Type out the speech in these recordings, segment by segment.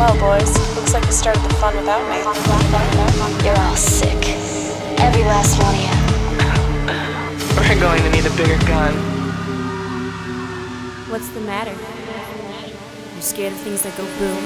Well, boys, looks like you started the fun without me. You're all sick. Every last one of you. We're going to need a bigger gun. What's the matter? You scared of things that go boom?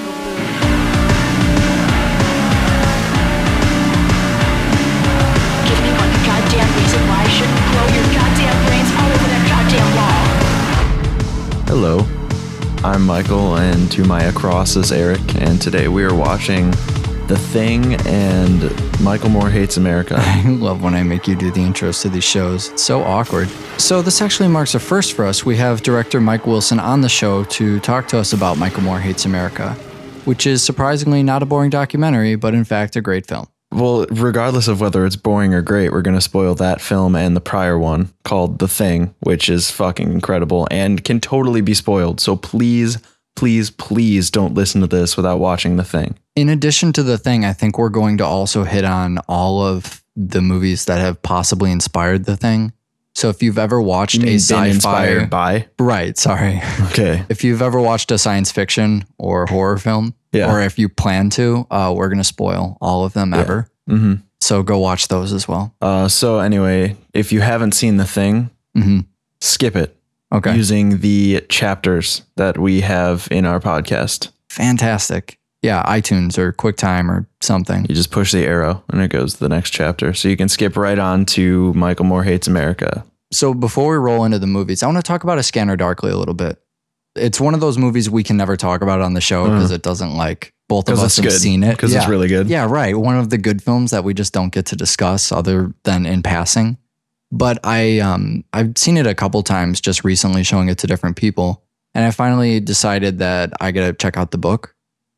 Give me one goddamn reason why I shouldn't blow your goddamn brains all over that goddamn wall. Hello, I'm Michael, and to my across is Eric, and today we are watching The Thing and Michael Moore Hates America. I love when I make you do the intros to these shows. It's so awkward. So this actually marks a first for us. We have director Mike Wilson on the show to talk to us about Michael Moore Hates America, which is surprisingly not a boring documentary, but in fact a great film. Well, regardless of whether it's boring or great, we're going to spoil that film and the prior one called The Thing, which is fucking incredible and can totally be spoiled. So please, please, please don't listen to this without watching The Thing. In addition to The Thing, I think we're going to also hit on all of the movies that have possibly inspired The Thing. So if you've ever watched a sci-fi... inspired by? Right, sorry. Okay. If you've ever watched a science fiction or horror film, or if you plan to, we're going to spoil all of them ever. Mm-hmm. So go watch those as well. So anyway, if you haven't seen The Thing, skip it. Okay. Using the chapters that we have in our podcast. Fantastic. Yeah, iTunes or QuickTime or something. You just push the arrow and it goes to the next chapter. So you can skip right on to Michael Moore Hates America. So before we roll into the movies, I want to talk about A Scanner Darkly a little bit. It's one of those movies we can never talk about on the show because it doesn't both of us have seen it. Because it's really good. Yeah, right. One of the good films that we just don't get to discuss other than in passing. But I've seen it a couple times just recently, showing it to different people. And I finally decided that I got to check out the book.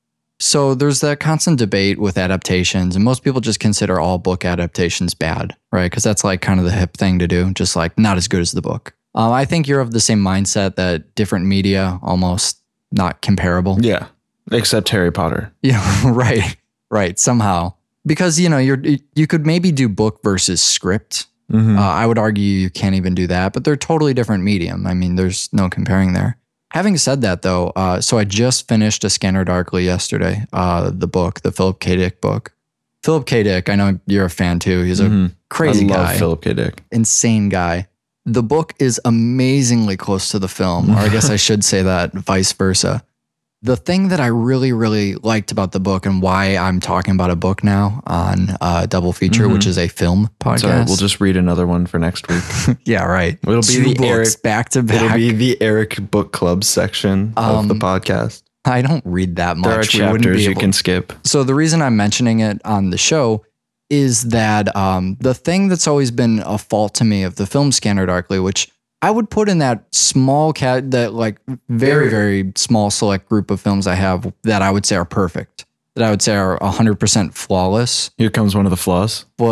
So there's that constant debate with adaptations, and most people just consider all book adaptations bad, right? Because that's like kind of the hip thing to do, just like not as good as the book. I think you're of the same mindset that different media almost not comparable. Yeah, except Harry Potter. Yeah, right. Somehow, because you could maybe do book versus script. I would argue you can't even do that, but they're totally different medium. I mean, there's no comparing there. Having said that, though, so I just finished A Scanner Darkly yesterday, the book, the Philip K. Dick book. Philip K. Dick, I know you're a fan too. He's a crazy guy. I love Philip K. Dick. Insane guy. The book is amazingly close to the film, or I guess I should say that vice versa. The thing that I really, really liked about the book and why I'm talking about a book now on Double Feature, which is a film podcast. Sorry, we'll just read another one for next week. Yeah, right. It'll be Two books back to back. It'll be the Eric Book Club section of the podcast. I don't read that much. There are chapters you can skip. So the reason I'm mentioning it on the show is that the thing that's always been a fault to me of the film Scanner Darkly, which I would put in that small that like very, very small select group of films I have that I would say are perfect, that I would say are 100% flawless. Here comes one of the flaws. Well,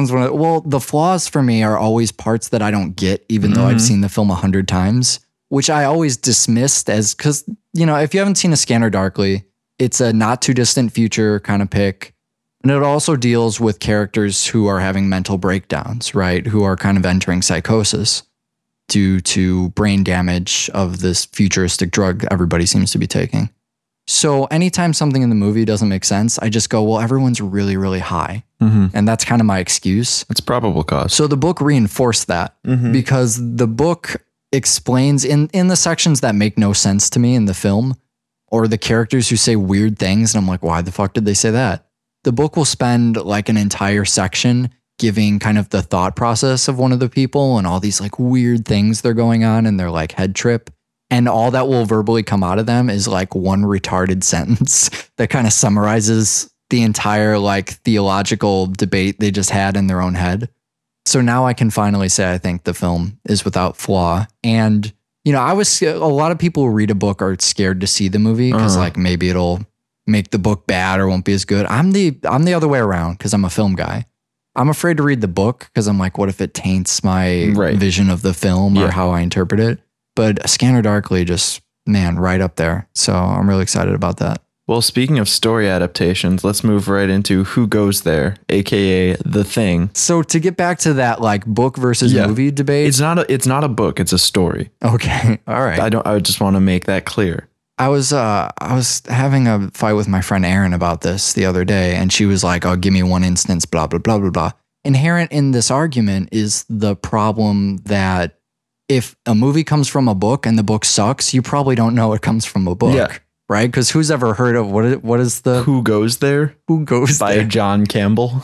the flaws for me are always parts that I don't get, even though I've seen the film 100 times, which I always dismissed as, because, if you haven't seen A Scanner Darkly, it's a not too distant future kind of pick. And it also deals with characters who are having mental breakdowns, right? Who are kind of entering psychosis due to brain damage of this futuristic drug everybody seems to be taking. So anytime something in the movie doesn't make sense, I just go, well, everyone's really, really high. And that's kind of my excuse. It's probable cause. So the book reinforced that because the book explains in the sections that make no sense to me in the film, or the characters who say weird things. And I'm like, why the fuck did they say that? The book will spend like an entire section giving kind of the thought process of one of the people and all these like weird things they're going on in their like head trip. And all that will verbally come out of them is like one retarded sentence that kind of summarizes the entire like theological debate they just had in their own head. So now I can finally say I think the film is without flaw. And, a lot of people who read a book are scared to see the movie because like maybe it'll make the book bad or won't be as good. I'm the other way around because I'm a film guy. I'm afraid to read the book because I'm like, what if it taints my vision of the film or how I interpret it? But A Scanner Darkly just, right up there. So I'm really excited about that. Well, speaking of story adaptations, let's move right into Who Goes There, aka The Thing. So to get back to that like book versus movie debate. It's not a book, it's a story. Okay. All right. I just want to make that clear. I was having a fight with my friend Erin about this the other day, and she was like, "Oh, give me one instance, blah blah blah blah blah." Inherent in this argument is the problem that if a movie comes from a book and the book sucks, you probably don't know it comes from a book, Yeah. right? Because who's ever heard of what is the Who Goes There Who Goes by There? John Campbell.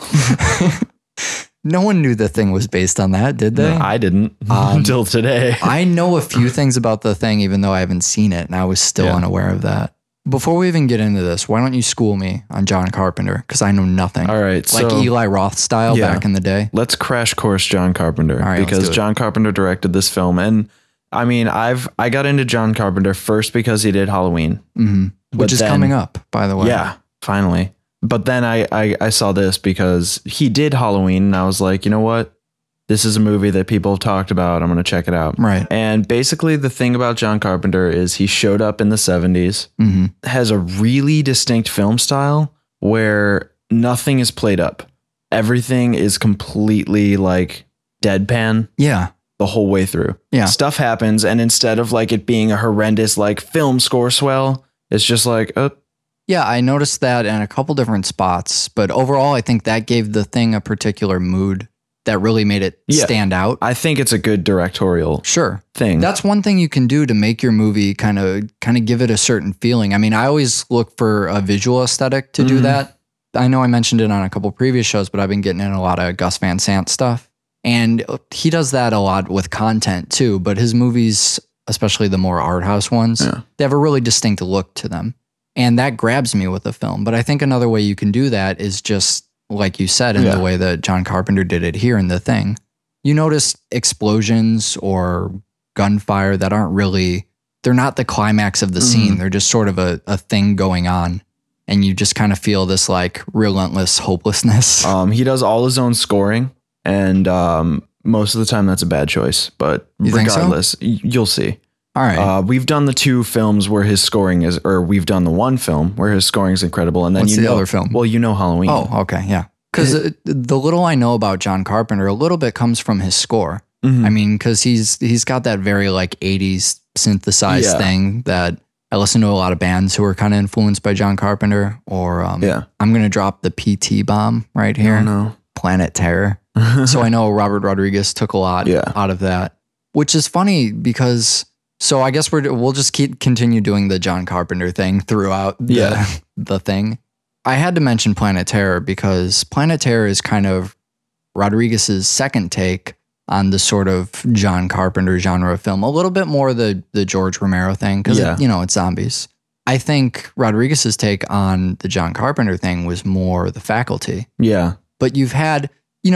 No one knew the thing was based on that, did they? No, I didn't until today. I know a few things about the thing, even though I haven't seen it, and I was still Yeah. unaware of that. Before we even get into this, why don't you school me on John Carpenter? Because I know nothing. All right, Like so Eli Roth style Yeah. back in the day. let's crash course John Carpenter All right, let's because do it. John Carpenter directed this film, and I mean, I got into John Carpenter first because he did Halloween, Which is then- coming up, by the way. Yeah, finally. But then I saw this because he did Halloween, and I was like, you know what? This is a movie that people have talked about. I'm going to check it out. Right. And basically, the thing about John Carpenter is he showed up in the 70s, has a really distinct film style where nothing is played up. Everything is completely like deadpan Yeah. the whole way through. Yeah. Stuff happens, and instead of like it being a horrendous like film score swell, it's just like, Yeah, I noticed that in a couple different spots, but overall, I think that gave the thing a particular mood that really made it Yeah. stand out. I think it's a good directorial Sure. thing. That's one thing you can do to make your movie kind of give it a certain feeling. I mean, I always look for a visual aesthetic to do that. I know I mentioned it on a couple previous shows, but I've been getting in a lot of Gus Van Sant stuff. And he does that a lot with content too, but his movies, especially the more art house ones, they have a really distinct look to them. And that grabs me with a film. But I think another way you can do that is just like you said, in the way that John Carpenter did it here in The Thing. You notice explosions or gunfire that aren't really, they're not the climax of the scene. They're just sort of a thing going on. And you just kind of feel this like relentless hopelessness. He does all his own scoring, and most of the time that's a bad choice. But You think so? regardless, you'll see. All right. We've done the two films where his scoring is, or we've done the one film where his scoring is incredible, and then What's you the know, other film? Well, you know Halloween. Oh, okay. Yeah. Because the little I know about John Carpenter, a little bit comes from his score. I mean, because he's got that very like 80s synthesized thing that I listen to a lot of bands who are kind of influenced by John Carpenter. Or I'm going to drop the PT bomb right here. no. Planet Terror. So I know Robert Rodriguez took a lot out of that, which is funny because. So I guess we'll just continue doing the John Carpenter thing throughout the thing. I had to mention Planet Terror because Planet Terror is kind of Rodriguez's second take on the sort of John Carpenter genre of film. A little bit more the George Romero thing because it's zombies. I think Rodriguez's take on the John Carpenter thing was more The Faculty. Yeah. But you've had,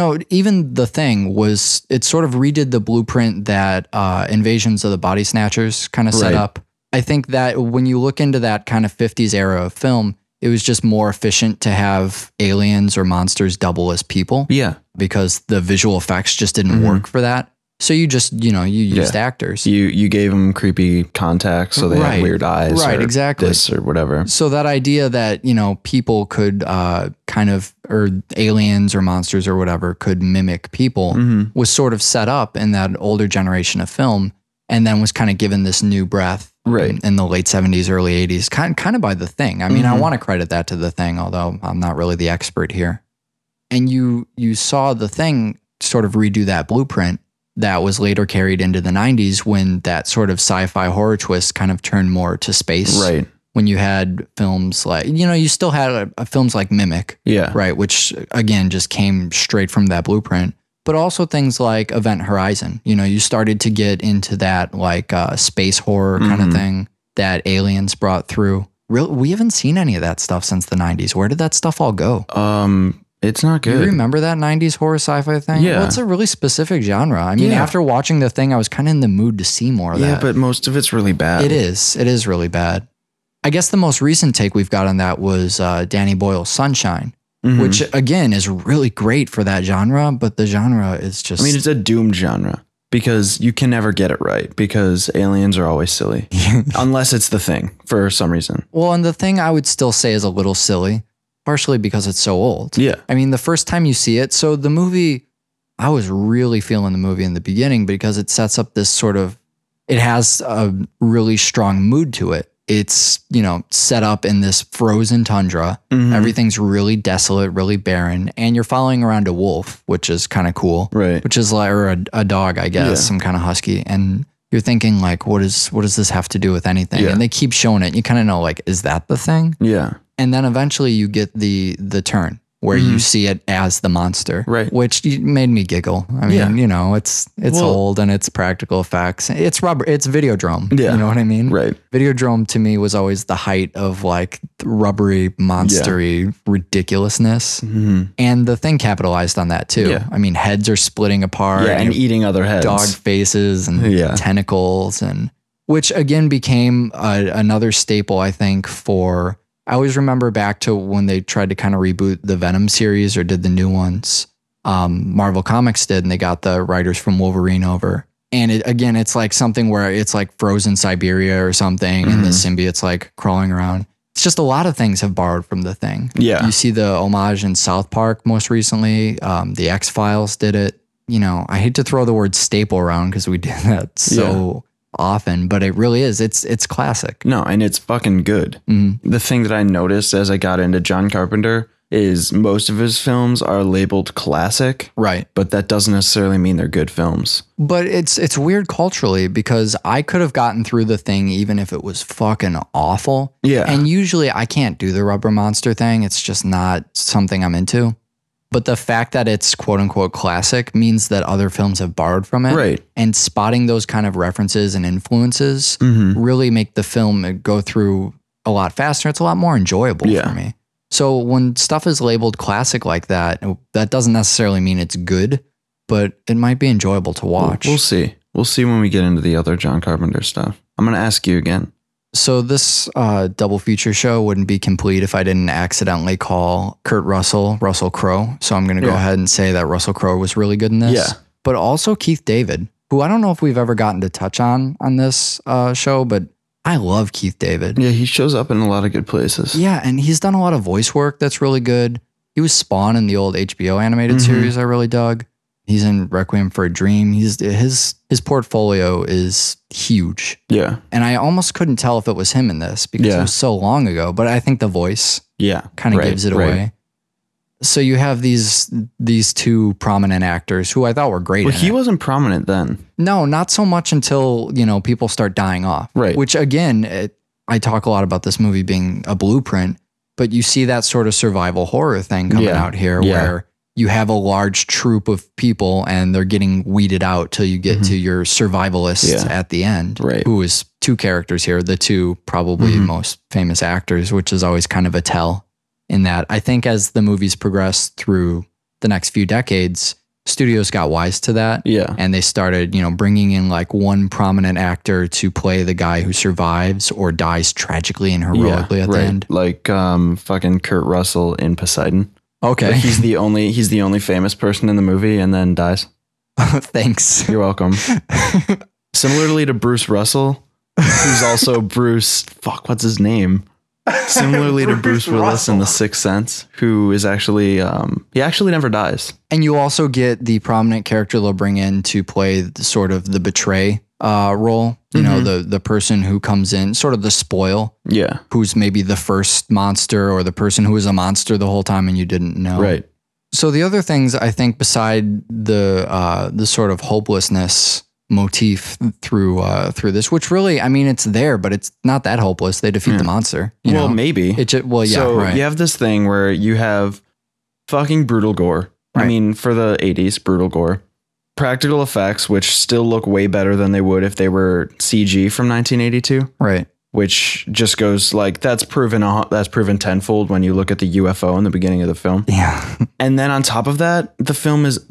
even The Thing was, it sort of redid the blueprint that Invasions of the Body Snatchers kind of set up. I think that when you look into that kind of 50s era of film, it was just more efficient to have aliens or monsters double as people. Yeah. Because the visual effects just didn't work for that. So you just, you used actors. You gave them creepy contacts so they had weird eyes. Right, or exactly. This or whatever. So that idea that, people could or aliens or monsters or whatever could mimic people was sort of set up in that older generation of film and then was kind of given this new breath in the late 70s, early 80s, kind of by The Thing. I mean, I want to credit that to The Thing, although I'm not really the expert here. And you saw The Thing sort of redo that blueprint that was later carried into the 90s when that sort of sci-fi horror twist kind of turned more to space. Right. When you had films like, you still had films like Mimic. Yeah. Right. Which again, just came straight from that blueprint. But also things like Event Horizon. You started to get into that like space horror kind of thing that Aliens brought through. We haven't seen any of that stuff since the 90s. Where did that stuff all go? It's not good. You remember that 90s horror sci-fi thing? Yeah. Well, it's a really specific genre. I mean, after watching The Thing, I was kind of in the mood to see more of that. Yeah, but most of it's really bad. It is. It is really bad. I guess the most recent take we've got on that was Danny Boyle's Sunshine, which again is really great for that genre, but the genre is just... I mean, it's a doomed genre because you can never get it right because aliens are always silly. Unless it's The Thing for some reason. Well, and The Thing I would still say is a little silly. Partially because it's so old. Yeah. I mean, the first time you see it, so the movie, I was really feeling the movie in the beginning because it sets up this sort of, it has a really strong mood to it. it's, set up in this frozen tundra. Everything's really desolate, really barren. And you're following around a wolf, which is kind of cool. Right. Which is like, or a dog, I guess, some kind of husky. And you're thinking like, what does this have to do with anything? Yeah. And they keep showing it. You kind of know like, is that the thing? Yeah. And then eventually you get the turn where you see it as the monster, Right. which made me giggle. I mean, it's old and it's practical effects. It's rubber. It's Videodrome. Yeah. You know what I mean? Right. Videodrome to me was always the height of like rubbery, monstery ridiculousness. And the thing capitalized on that too. Yeah. I mean, heads are splitting apart. Yeah, and eating other heads. Dog faces and tentacles, and which again became another staple, I think, for. I always remember back to when they tried to kind of reboot the Venom series or did the new ones. Marvel Comics did, and they got the writers from Wolverine over. And it's like something where it's like frozen Siberia or something, and the symbiote's like crawling around. It's just a lot of things have borrowed from the thing. Yeah. You see the homage in South Park most recently. The X-Files did it. I hate to throw the word staple around because we do that so often, but it really is. It's classic. No, and it's fucking good. The thing that I noticed as I got into John Carpenter is most of his films are labeled classic, Right. but that doesn't necessarily mean they're good films. But it's weird culturally because I could have gotten through the thing even if it was fucking awful. Yeah. And usually I can't do the rubber monster thing. It's just not something I'm into. But the fact that it's quote unquote classic means that other films have borrowed from it. Right. And spotting those kind of references and influences really make the film go through a lot faster. It's a lot more enjoyable for me. So when stuff is labeled classic like that, that doesn't necessarily mean it's good, but it might be enjoyable to watch. We'll see. We'll see when we get into the other John Carpenter stuff. I'm going to ask you again. So this double feature show wouldn't be complete if I didn't accidentally call Kurt Russell Crowe. So I'm going to go ahead and say that Russell Crowe was really good in this. Yeah. But also Keith David, who I don't know if we've ever gotten to touch on this show, but I love Keith David. Yeah, he shows up in a lot of good places. Yeah, and he's done a lot of voice work that's really good. He was Spawn in the old HBO animated series I really dug. He's in Requiem for a Dream. His portfolio is huge. Yeah. And I almost couldn't tell if it was him in this because it was so long ago, but I think the voice kind of gives it away. So you have these two prominent actors who I thought were great. Well, he wasn't prominent then. No, not so much until, people start dying off. Right. Which again, I talk a lot about this movie being a blueprint, but you see that sort of survival horror thing coming out here where you have a large troop of people and they're getting weeded out till you get to your survivalists at the end, who is two characters here, the two probably most famous actors, which is always kind of a tell in that. I think as the movies progressed through the next few decades, studios got wise to that. Yeah. And they started, bringing in like one prominent actor to play the guy who survives or dies tragically and heroically at the end. Like fucking Kurt Russell in Poseidon. Okay. Like he's the only famous person in the movie and then dies. Thanks. You're welcome. Similarly to Bruce Russell, who's also Bruce, what's his name? Similarly to Bruce Willis in The Sixth Sense, who is actually, he actually never dies. And you also get the prominent character they'll bring in to play the betray role. You know, the person who comes in, sort of the spoil. Yeah. Who's maybe the first monster or the person who was a monster the whole time and you didn't know. Right. So the other things I think beside the sort of hopelessness motif through this, which really, I mean, it's there, but it's not that hopeless. They defeat the monster. You know? Maybe. So you have this thing where you have fucking brutal gore. Right. I mean, for the 80s, brutal gore. Practical effects, which still look way better than they would if they were CG from 1982. Right. Which just goes like, that's proven tenfold when you look at the UFO in the beginning of the film. Yeah. And then on top of that, the film is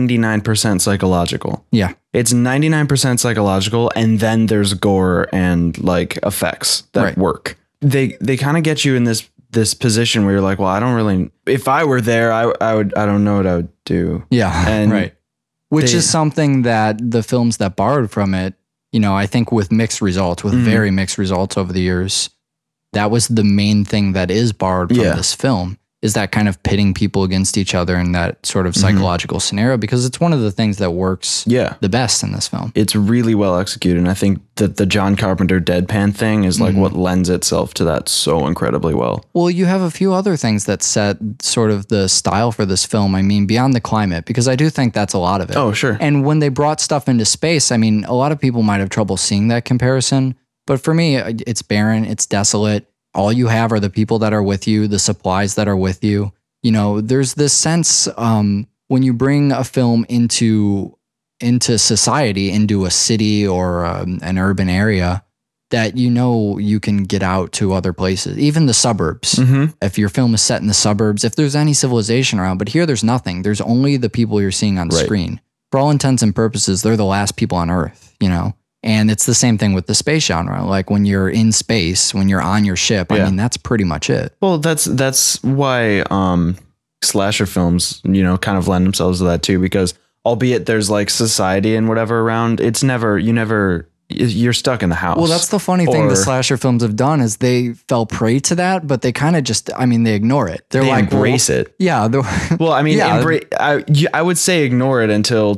99% psychological. Yeah. It's 99% psychological, and then there's gore and like effects that work. They kind of get you in this position where you're like, well, I don't really, if I were there, I don't know what I would do. Yeah. And which is something that the films that borrowed from it, you know, I think with mixed results, with very mixed results over the years, that was the main thing that is borrowed from this film is that kind of pitting people against each other in that sort of psychological scenario, because it's one of the things that works Yeah. the best in this film. It's really well executed. And I think that the John Carpenter deadpan thing is like what lends itself to that so incredibly well. Well, you have a few other things that set sort of the style for this film. I mean, beyond the climate, because I do think that's a lot of it. Oh, sure. And when they brought stuff into space, I mean, a lot of people might have trouble seeing that comparison. But for me, it's barren, it's desolate. All you have are the people that are with you, the supplies that are with you. You know, there's this sense when you bring a film into society, into a city or an urban area, that you know you can get out to other places, even the suburbs. If your film is set in the suburbs, if there's any civilization around, but here there's nothing. There's only the people you're seeing on screen. For all intents and purposes, they're the last people on Earth, you know? And it's the same thing with the space genre. Like when you're in space, when you're on your ship, I mean, that's pretty much it. Well, that's why slasher films, you know, kind of lend themselves to that too, because albeit there's like society and whatever around, it's never, you're stuck in the house. Well, that's the funny thing the slasher films have done is they fell prey to that, but they kind of just, I mean, they ignore it. They like, embrace it. Yeah. Well, I mean, I would say ignore it until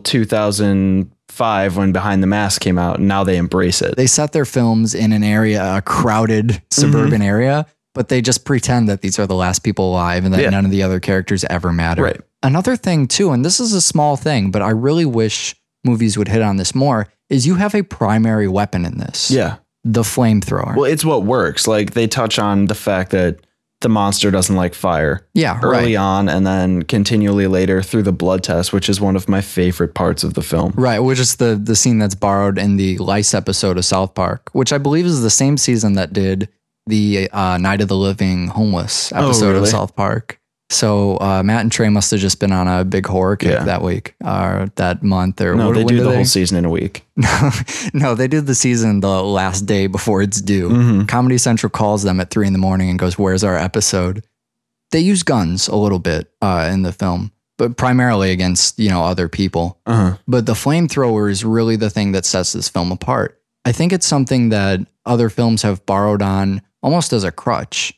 2005 when Behind the Mask came out, and now they embrace it. They set their films in an area, a crowded suburban area, but they just pretend that these are the last people alive and that none of the other characters ever matter. Right. Another thing too, and this is a small thing, but I really wish movies would hit on this more, is you have a primary weapon in this. Yeah. The flamethrower. Well, it's what works. Like they touch on the fact that the monster doesn't like fire. Yeah, early on, and then continually later through the blood test, which is one of my favorite parts of the film. Right, which is the scene that's borrowed in the Lice episode of South Park, which I believe is the same season that did the Night of the Living Homeless episode of South Park. So Matt and Trey must have just been on a big horror kick that week or that month. Or no, they do the whole season in a week. No, they do the season the last day before it's due. Comedy Central calls them at 3 a.m. and goes, "Where's our episode?" They use guns a little bit in the film, but primarily against other people. But the flamethrower is really the thing that sets this film apart. I think it's something that other films have borrowed on almost as a crutch.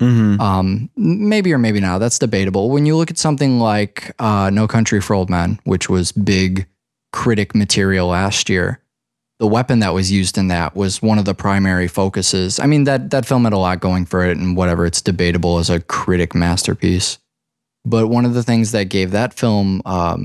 Maybe or maybe not. That's debatable. When you look at something like No Country for Old Men, which was big critic material last year, the weapon that was used in that was one of the primary focuses. I mean, that film had a lot going for it and whatever. It's debatable as a critic masterpiece. But one of the things that gave that film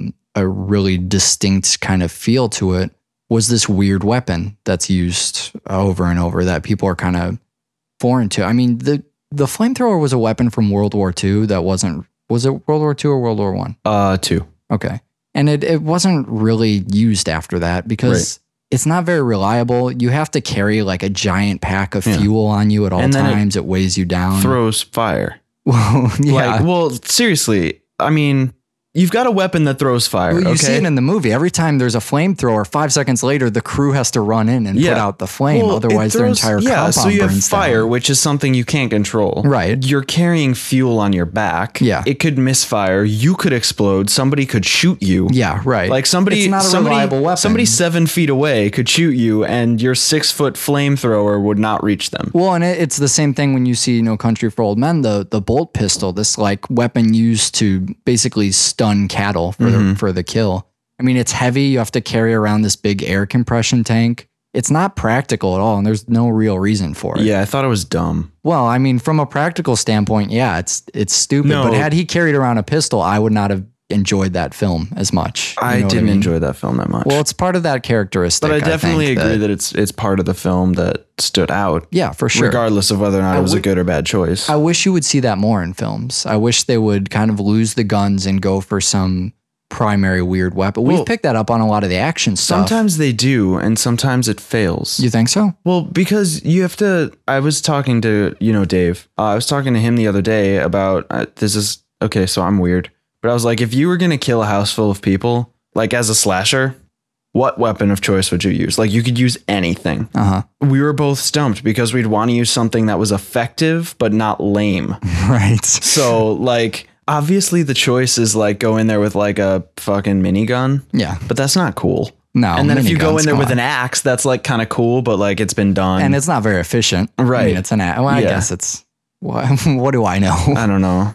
a really distinct kind of feel to it was this weird weapon that's used over and over that people are kind of foreign to. I mean, the flamethrower was a weapon from World War II that was it World War II or World War I? II. Okay. And it wasn't really used after that because it's not very reliable. You have to carry like a giant pack of fuel on you at all times. It weighs you down. Throws fire. Well, yeah. Seriously, I mean, you've got a weapon that throws fire. Well, you see it in the movie. Every time there's a flamethrower, 5 seconds later, the crew has to run in and put out the flame. Well, otherwise, their entire compound so you have burns fire, down. which is something you can't control. Right. You're carrying fuel on your back. Yeah. It could misfire. You could explode. Somebody could shoot you. Yeah, right. Like it's not a reliable weapon. Somebody 7 feet away could shoot you, and your 6-foot flamethrower would not reach them. Well, and it's the same thing when you see No Country for Old Men, the bolt pistol, this like weapon used to basically stun cattle for the kill. I mean, it's heavy. You have to carry around this big air compression tank. It's not practical at all, and there's no real reason for it. Yeah, I thought it was dumb. Well, I mean, from a practical standpoint, yeah, it's stupid. No. But had he carried around a pistol, I would not have enjoyed that film as much. I didn't enjoy that film that much. Well, it's part of that characteristic. But I definitely agree that it's part of the film that stood out. Yeah, for sure. Regardless of whether or not it was a good or bad choice. I wish you would see that more in films. I wish they would kind of lose the guns and go for some primary weird weapon. We've picked that up on a lot of the action stuff. Sometimes they do, and sometimes it fails. You think so? Well, because you have to. I was talking to Dave. I was talking to him the other day about this is okay. So I'm weird, but I was like, if you were gonna kill a house full of people, like as a slasher, what weapon of choice would you use? Like you could use anything. We were both stumped because we'd want to use something that was effective but not lame. Right. So like. Obviously, the choice is like go in there with like a fucking minigun. Yeah. But that's not cool. No. And then if you go in there with an axe, that's like kind of cool, but like it's been done. And it's not very efficient. Right. I mean, it's an axe. Well, I guess it's, what do I know? I don't know.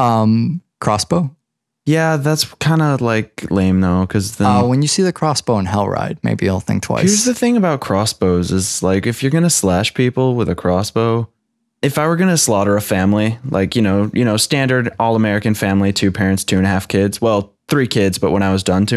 Crossbow. Yeah, that's kind of like lame though, because then When you see the crossbow in Hellride, maybe you'll think twice. here's the thing about crossbows is like if you're gonna slash people with a crossbow, if I were gonna slaughter a family, like you know, standard all American family, 2 parents, 2.5 kids. Well, 3 kids, but when I was done,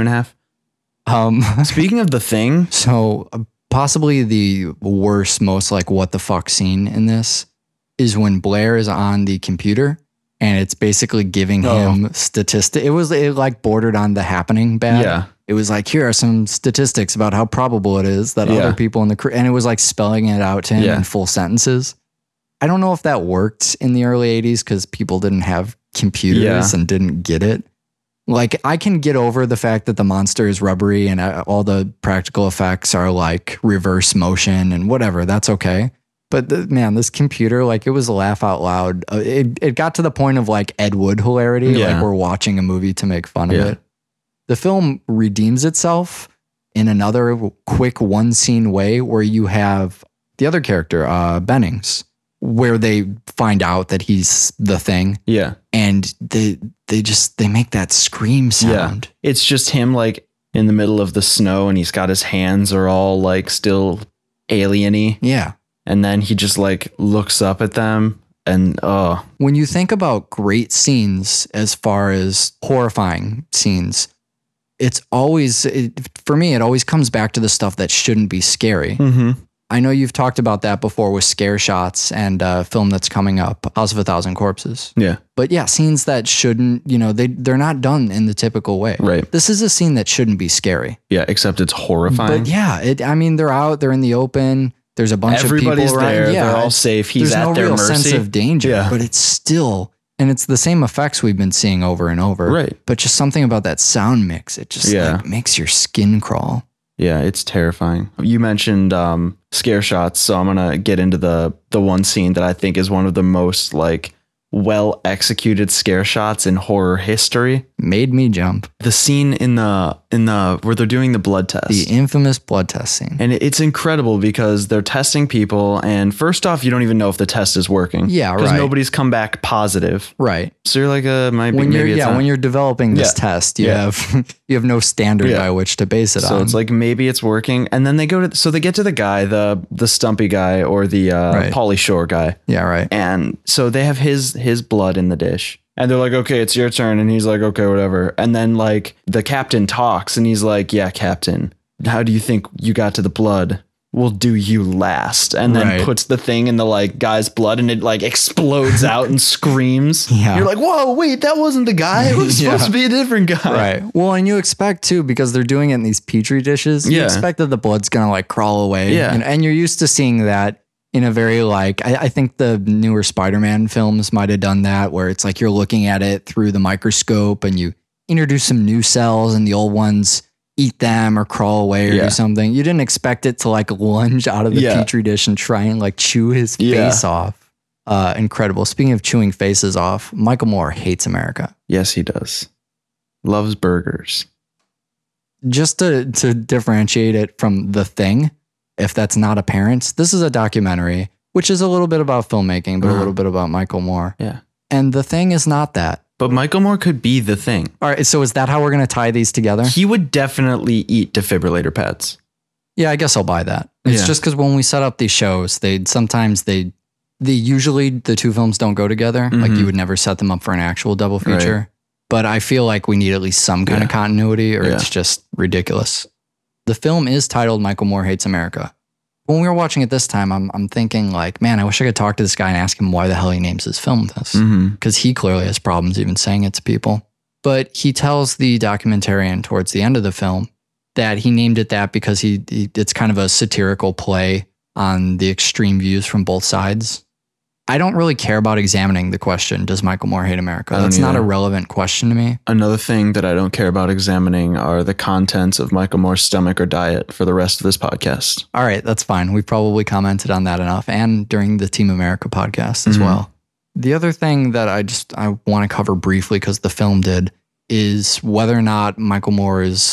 2.5. Speaking of the thing, So possibly the worst, most like what the fuck scene in this is when Blair is on the computer and it's basically giving him statistics. It like bordered on The Happening bad. Yeah. It was like, here are some statistics about how probable it is that Yeah. other people in the crew, and it was like spelling it out to him Yeah. in full sentences. I don't know if that worked in the early 80s because people didn't have computers Yeah. and didn't get it. Like, I can get over the fact that the monster is rubbery and all the practical effects are like reverse motion and whatever. That's okay. But man, this computer, like, it was a laugh out loud. It got to the point of like Ed Wood hilarity. Yeah. Like, we're watching a movie to make fun of Yeah. it. The film redeems itself in another quick one scene way where you have the other character, Bennings, where they find out that he's the thing. yeah, And they make that scream sound. yeah, it's just him like in the middle of the snow, and he's got his hands are all like still alien-y, Yeah. and then he just like looks up at them, and When you think about great scenes as far as horrifying scenes, it's always, for me, it always comes back to the stuff that shouldn't be scary. I know you've talked about that before with scare shots and a film that's coming up, House of a Thousand Corpses. yeah, But yeah, scenes that shouldn't, they're not done in the typical way. Right. This is a scene that shouldn't be scary. yeah, except it's horrifying. But yeah, they're out, they're in the open. There's a bunch Everybody's of people around. there. Yeah, They're all safe. He's there's at no their real mercy. sense of danger, Yeah. but it's still, and it's the same effects we've been seeing over and over. Right. But just something about that sound mix, it just Yeah. like makes your skin crawl. Yeah, it's terrifying. You mentioned scare shots, so I'm gonna get into the one scene that I think is one of the most like well executed scare shots in horror history. Made me jump. The scene in the where they're doing the blood test. The infamous blood test scene. And it's incredible because they're testing people, and first off, you don't even know if the test is working. Yeah, because right. nobody's come back positive. Right. So you're like, maybe When maybe it's not. when you're developing this Yeah. test, you Yeah. have no standard Yeah. by which to base it So on. it's like maybe it's working, and then they go to so they get to the guy, the stumpy guy or the Right. Pauly Shore guy. yeah, right. And so they have his blood in the dish. And they're like, okay, it's your turn. And he's like, okay, whatever. And then like the captain talks and he's like, yeah, captain, how do you think you got to the blood? We'll do you last. And then Right. puts the thing in the like guy's blood and it like explodes out and screams. Yeah. You're like, whoa, wait, that wasn't the guy. It was supposed Yeah. to be a different guy. Right. Well, and you expect too, because they're doing it in these petri dishes, you Yeah. expect that the blood's gonna like crawl away. Yeah. And you're used to seeing that in a very like, I think the newer Spider-Man films might have done that, where it's like you're looking at it through the microscope and you introduce some new cells and the old ones eat them or crawl away or Yeah. do something. You didn't expect it to like lunge out of the Yeah. petri dish and try and like chew his Yeah. face off. Incredible. Speaking of chewing faces off, Michael Moore hates America. Yes, he does. Loves burgers. Just to differentiate it from The Thing, if that's not apparent, this is a documentary, which is a little bit about filmmaking, but a little bit about Michael Moore. Yeah. And The Thing is not that. But Michael Moore could be the thing. All right, so is that how we're going to tie these together? He would definitely eat defibrillator pads. Yeah, I guess I'll buy that. It's Yeah. just because when we set up these shows, they usually the two films don't go together. Like you would never set them up for an actual double feature. Right. But I feel like we need at least some kind of continuity, or Yeah. it's just ridiculous. The film is titled Michael Moore Hates America. When we were watching it this time, I'm thinking like, man, I wish I could talk to this guy and ask him why the hell he names his film this, because he clearly has problems even saying it to people. But he tells the documentarian towards the end of the film that he named it that because it's kind of a satirical play on the extreme views from both sides. I don't really care about examining the question, does Michael Moore hate America? I don't That's not a either. relevant question to me. Another thing that I don't care about examining are the contents of Michael Moore's stomach or diet for the rest of this podcast. All right, that's fine. We've probably commented on that enough, and during the Team America podcast as well. The other thing that I want to cover briefly, because the film did, is whether or not Michael Moore is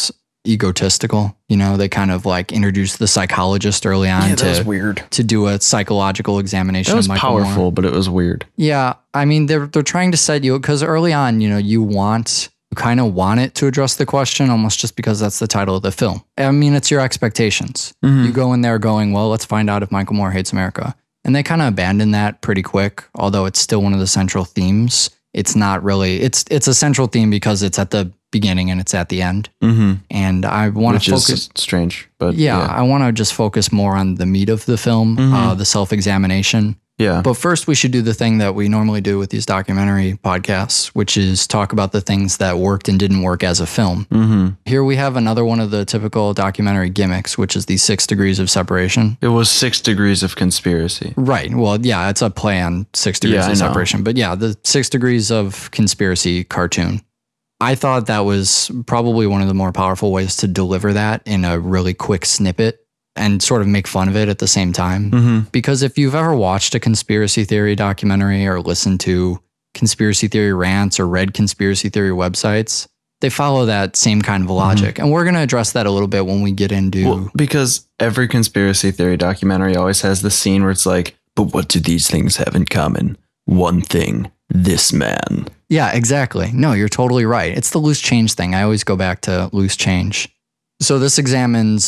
egotistical. You know, they kind of like introduced the psychologist early on Yeah, that was weird. to do a psychological examination That was of Michael powerful, Moore. but it was weird. Yeah, I mean, they're trying to set you, because early on, you know, you kind of want it to address the question almost just because that's the title of the film. I mean, it's your expectations. You go in there going, well, let's find out if Michael Moore hates America. And they kind of abandon that pretty quick, although it's still one of the central themes. It's not really, it's a central theme because it's at the beginning and it's at the end. And I want Which to focus. is strange, but Yeah, I want to just focus more on the meat of the film, the self-examination. yeah. But first, we should do the thing that we normally do with these documentary podcasts, which is talk about the things that worked and didn't work as a film. Here we have another one of the typical documentary gimmicks, which is the 6 degrees of separation. It was 6 degrees of conspiracy. Right. Well, yeah, it's a play on 6 degrees Yeah, I of know. separation. But yeah, the 6 degrees of conspiracy cartoon. I thought that was probably one of the more powerful ways to deliver that in a really quick snippet and sort of make fun of it at the same time. Because if you've ever watched a conspiracy theory documentary or listened to conspiracy theory rants or read conspiracy theory websites, they follow that same kind of logic. And we're going to address that a little bit when we get into... Well, because every conspiracy theory documentary always has the scene where it's like, but what do these things have in common? One thing, this man. Yeah, exactly. No, you're totally right. It's the loose change thing. I always go back to loose change. So this examines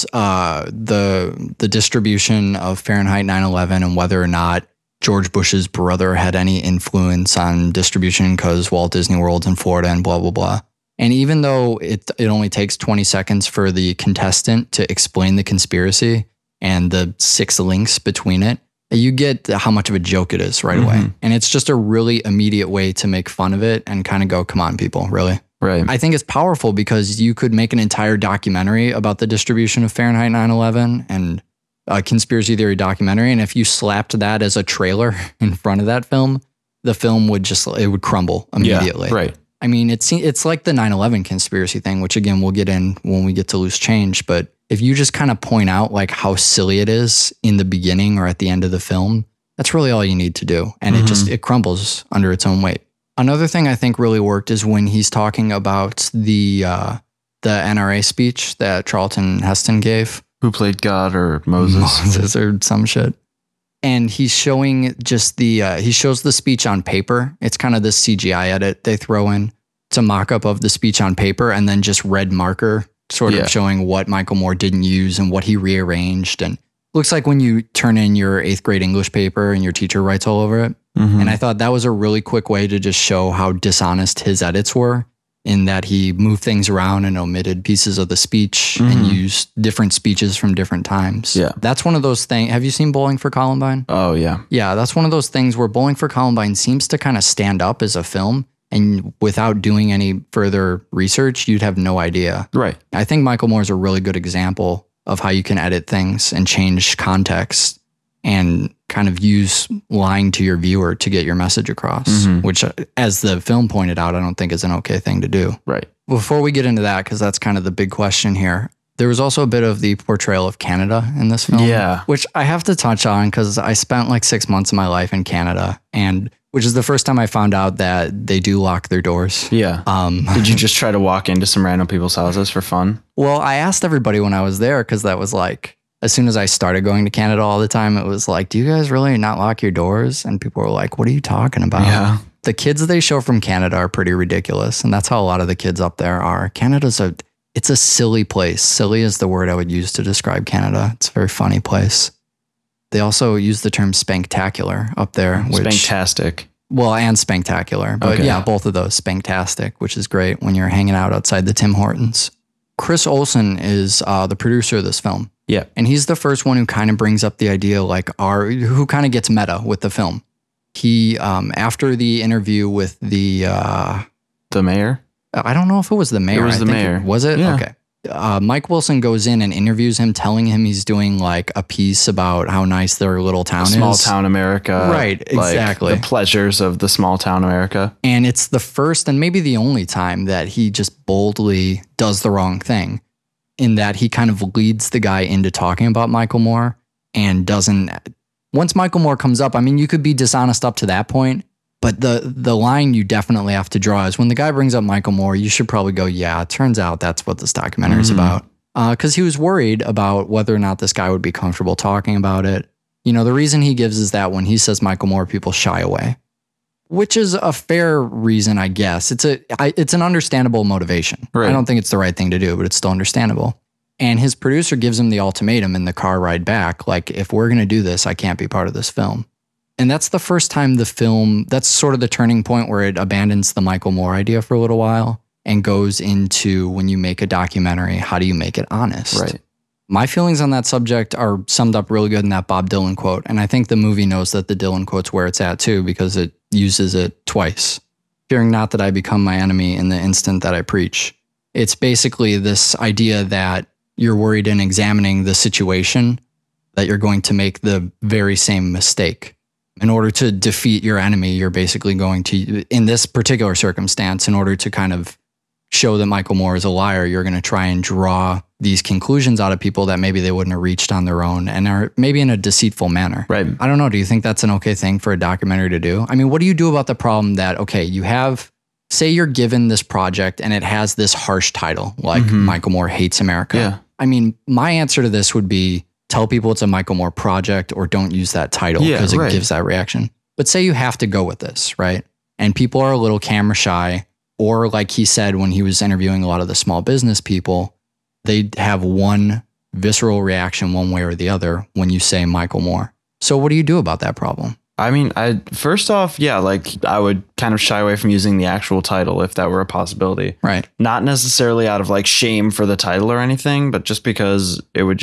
the distribution of Fahrenheit 9/11 and whether or not George Bush's brother had any influence on distribution because Walt Disney World's in Florida and blah, blah, blah. And even though it only takes 20 seconds for the contestant to explain the conspiracy and the 6 links between it, you get how much of a joke it is right away. And it's just a really immediate way to make fun of it and kind of go, come on, people, really? Right. I think it's powerful because you could make an entire documentary about the distribution of Fahrenheit 9/11 and a conspiracy theory documentary. And if you slapped that as a trailer in front of that film, the film would would crumble immediately. Yeah, right. I mean, it's like the 9/11 conspiracy thing, which again, we'll get in when we get to Loose Change. But if you just kind of point out like how silly it is in the beginning or at the end of the film, that's really all you need to do. And it crumbles under its own weight. Another thing I think really worked is when he's talking about the NRA speech that Charlton Heston gave. Who played God or Moses? Or some shit. And he's showing just he shows the speech on paper. It's kind of this CGI edit they throw in. It's a mock-up of the speech on paper and then just red marker sort of showing what Michael Moore didn't use and what he rearranged. And looks like when you turn in your 8th grade English paper and your teacher writes all over it. And I thought that was a really quick way to just show how dishonest his edits were in that he moved things around and omitted pieces of the speech and used different speeches from different times. Yeah. That's one of those things. Have you seen Bowling for Columbine? Oh, yeah. Yeah, that's one of those things where Bowling for Columbine seems to kind of stand up as a film. And without doing any further research, you'd have no idea. Right. I think Michael Moore is a really good example of how you can edit things and change context and kind of use lying to your viewer to get your message across, which, as the film pointed out, I don't think is an okay thing to do. Right. Before we get into that, because that's kind of the big question here, there was also a bit of the portrayal of Canada in this film. Yeah. Which I have to touch on because I spent like 6 months of my life in Canada, and which is the first time I found out that they do lock their doors. Yeah. Did you just try to walk into some random people's houses for fun? Well, I asked everybody when I was there because that was like, as soon as I started going to Canada all the time, it was like, do you guys really not lock your doors? And people were like, what are you talking about? Yeah. The kids they show from Canada are pretty ridiculous. And that's how a lot of the kids up there are. Canada's it's a silly place. Silly is the word I would use to describe Canada. It's a very funny place. They also use the term spanktacular up there. Which, Spanktastic. well, and spanktacular. But Okay. yeah, both of those. Spanktastic, which is great when you're hanging out outside the Tim Hortons. Chris Olsen is the producer of this film. Yeah. And he's the first one who kind of brings up the idea, like, who kind of gets meta with the film. He, after the interview with the mayor? I don't know if it was the mayor. It was I the think mayor. Was it? Yeah. Okay. Mike Wilson goes in and interviews him, telling him he's doing like a piece about how nice their little town is. Small town America. Right, exactly. Like the pleasures of the small town America. And it's the first and maybe the only time that he just boldly does the wrong thing, in that he kind of leads the guy into talking about Michael Moore and doesn't. Once Michael Moore comes up, I mean, you could be dishonest up to that point, But the line you definitely have to draw is when the guy brings up Michael Moore, you should probably go, yeah, it turns out that's what this documentary is about. Because he was worried about whether or not this guy would be comfortable talking about it. You know, the reason he gives is that when he says Michael Moore, people shy away, which is a fair reason, I guess. It's an understandable motivation. Right. I don't think it's the right thing to do, but it's still understandable. And his producer gives him the ultimatum in the car ride back, like, if we're going to do this, I can't be part of this film. And that's the first time the film, that's sort of the turning point where it abandons the Michael Moore idea for a little while and goes into, when you make a documentary, how do you make it honest? Right. My feelings on that subject are summed up really good in that Bob Dylan quote. And I think the movie knows that the Dylan quote's where it's at too, because it uses it twice. Fearing not that I become my enemy in the instant that I preach. It's basically this idea that you're worried in examining the situation that you're going to make the very same mistake. In order to defeat your enemy, you're basically going to, in this particular circumstance, in order to kind of show that Michael Moore is a liar, you're going to try and draw these conclusions out of people that maybe they wouldn't have reached on their own and are maybe in a deceitful manner. Right. I don't know. Do you think that's an okay thing for a documentary to do? I mean, what do you do about the problem that, okay, you have, say you're given this project and it has this harsh title, like Michael Moore Hates America. Yeah. I mean, my answer to this would be, tell people it's a Michael Moore project or don't use that title because it gives that reaction. But say you have to go with this, right? And people are a little camera shy, or like he said when he was interviewing a lot of the small business people, they have one visceral reaction one way or the other when you say Michael Moore. So what do you do about that problem? I mean, first off, yeah, like I would kind of shy away from using the actual title if that were a possibility. Right. Not necessarily out of like shame for the title or anything, but just because it would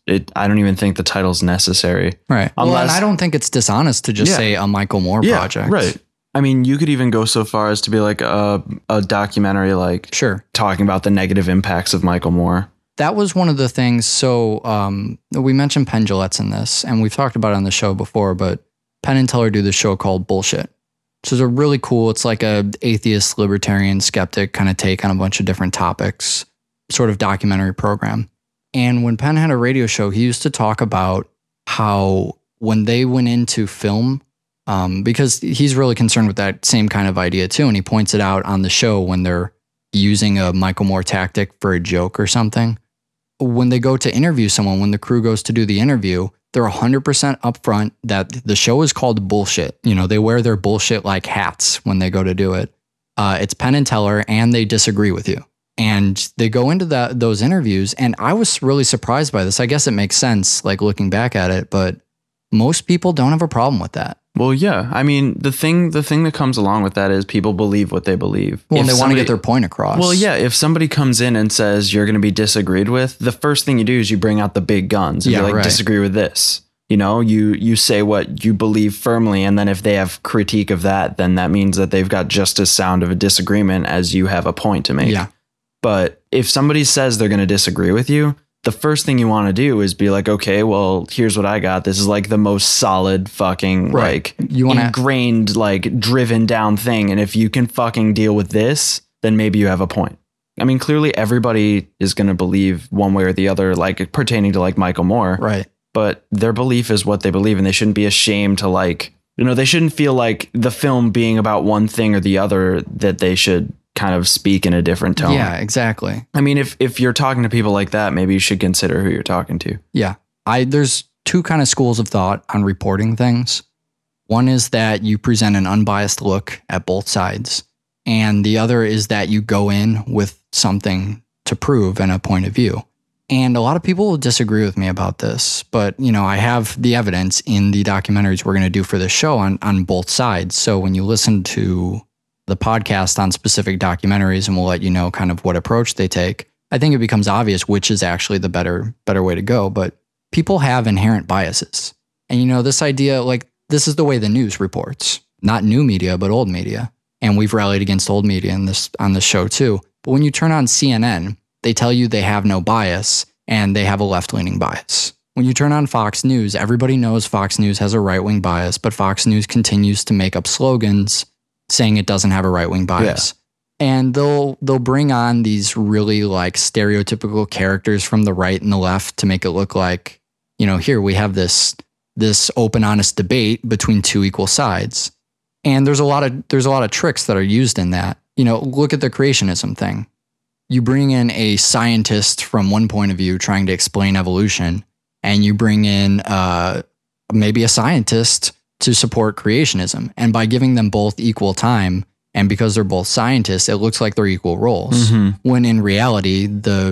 I don't even think the title's necessary. Right. Well, and I don't think it's dishonest to just say a Michael Moore project. Right. I mean, you could even go so far as to be like a documentary, like talking about the negative impacts of Michael Moore. That was one of the things. So we mentioned Penn Jillett's in this, and we've talked about it on the show before, but Penn and Teller do this show called Bullshit. So it's a really cool, it's like a atheist, libertarian, skeptic kind of take on a bunch of different topics, sort of documentary program. And when Penn had a radio show, he used to talk about how when they went into film, because he's really concerned with that same kind of idea too. And he points it out on the show when they're using a Michael Moore tactic for a joke or something. When they go to interview someone, when the crew goes to do the interview, they're 100% upfront that the show is called Bullshit. You know, they wear their bullshit like hats when they go to do it. It's Penn and Teller, and they disagree with you. And they go into those interviews, and I was really surprised by this. I guess it makes sense, like looking back at it, but most people don't have a problem with that. Well, yeah. I mean, the thing that comes along with that is people believe what they believe. Well, they want to get their point across. Well, yeah. If somebody comes in and says you're going to be disagreed with, the first thing you do is you bring out the big guns. And you're like, disagree with this. You know, you say what you believe firmly. And then if they have critique of that, then that means that they've got just as sound of a disagreement as you have a point to make. Yeah. But if somebody says they're going to disagree with you, the first thing you want to do is be like, okay, well, here's what I got. This is like the most solid fucking like ingrained, like driven down thing. And if you can fucking deal with this, then maybe you have a point. I mean, clearly everybody is going to believe one way or the other, like pertaining to like Michael Moore. Right. But their belief is what they believe, and they shouldn't be ashamed to like, you know, they shouldn't feel like the film being about one thing or the other that they should kind of speak in a different tone. Yeah, exactly. I mean, if you're talking to people like that, maybe you should consider who you're talking to. Yeah. There's two kind of schools of thought on reporting things. One is that you present an unbiased look at both sides. And the other is that you go in with something to prove and a point of view. And a lot of people will disagree with me about this, but you know, I have the evidence in the documentaries we're going to do for this show on both sides. So when you listen to the podcast on specific documentaries, and we'll let you know kind of what approach they take, I think it becomes obvious which is actually the better way to go. But people have inherent biases. And you know, this idea, like this is the way the news reports, not new media, but old media. And we've rallied against old media on this show too. But when you turn on CNN, they tell you they have no bias and they have a left-leaning bias. When you turn on Fox News, everybody knows Fox News has a right-wing bias, but Fox News continues to make up slogans saying it doesn't have a right-wing bias. Yeah. And they'll bring on these really like stereotypical characters from the right and the left to make it look like, you know, here we have this open, honest debate between two equal sides. And there's a lot of tricks that are used in that. You know, look at the creationism thing. You bring in a scientist from one point of view trying to explain evolution, and you bring in maybe a scientist to support creationism. And by giving them both equal time, and because they're both scientists, it looks like they're equal roles. When in reality,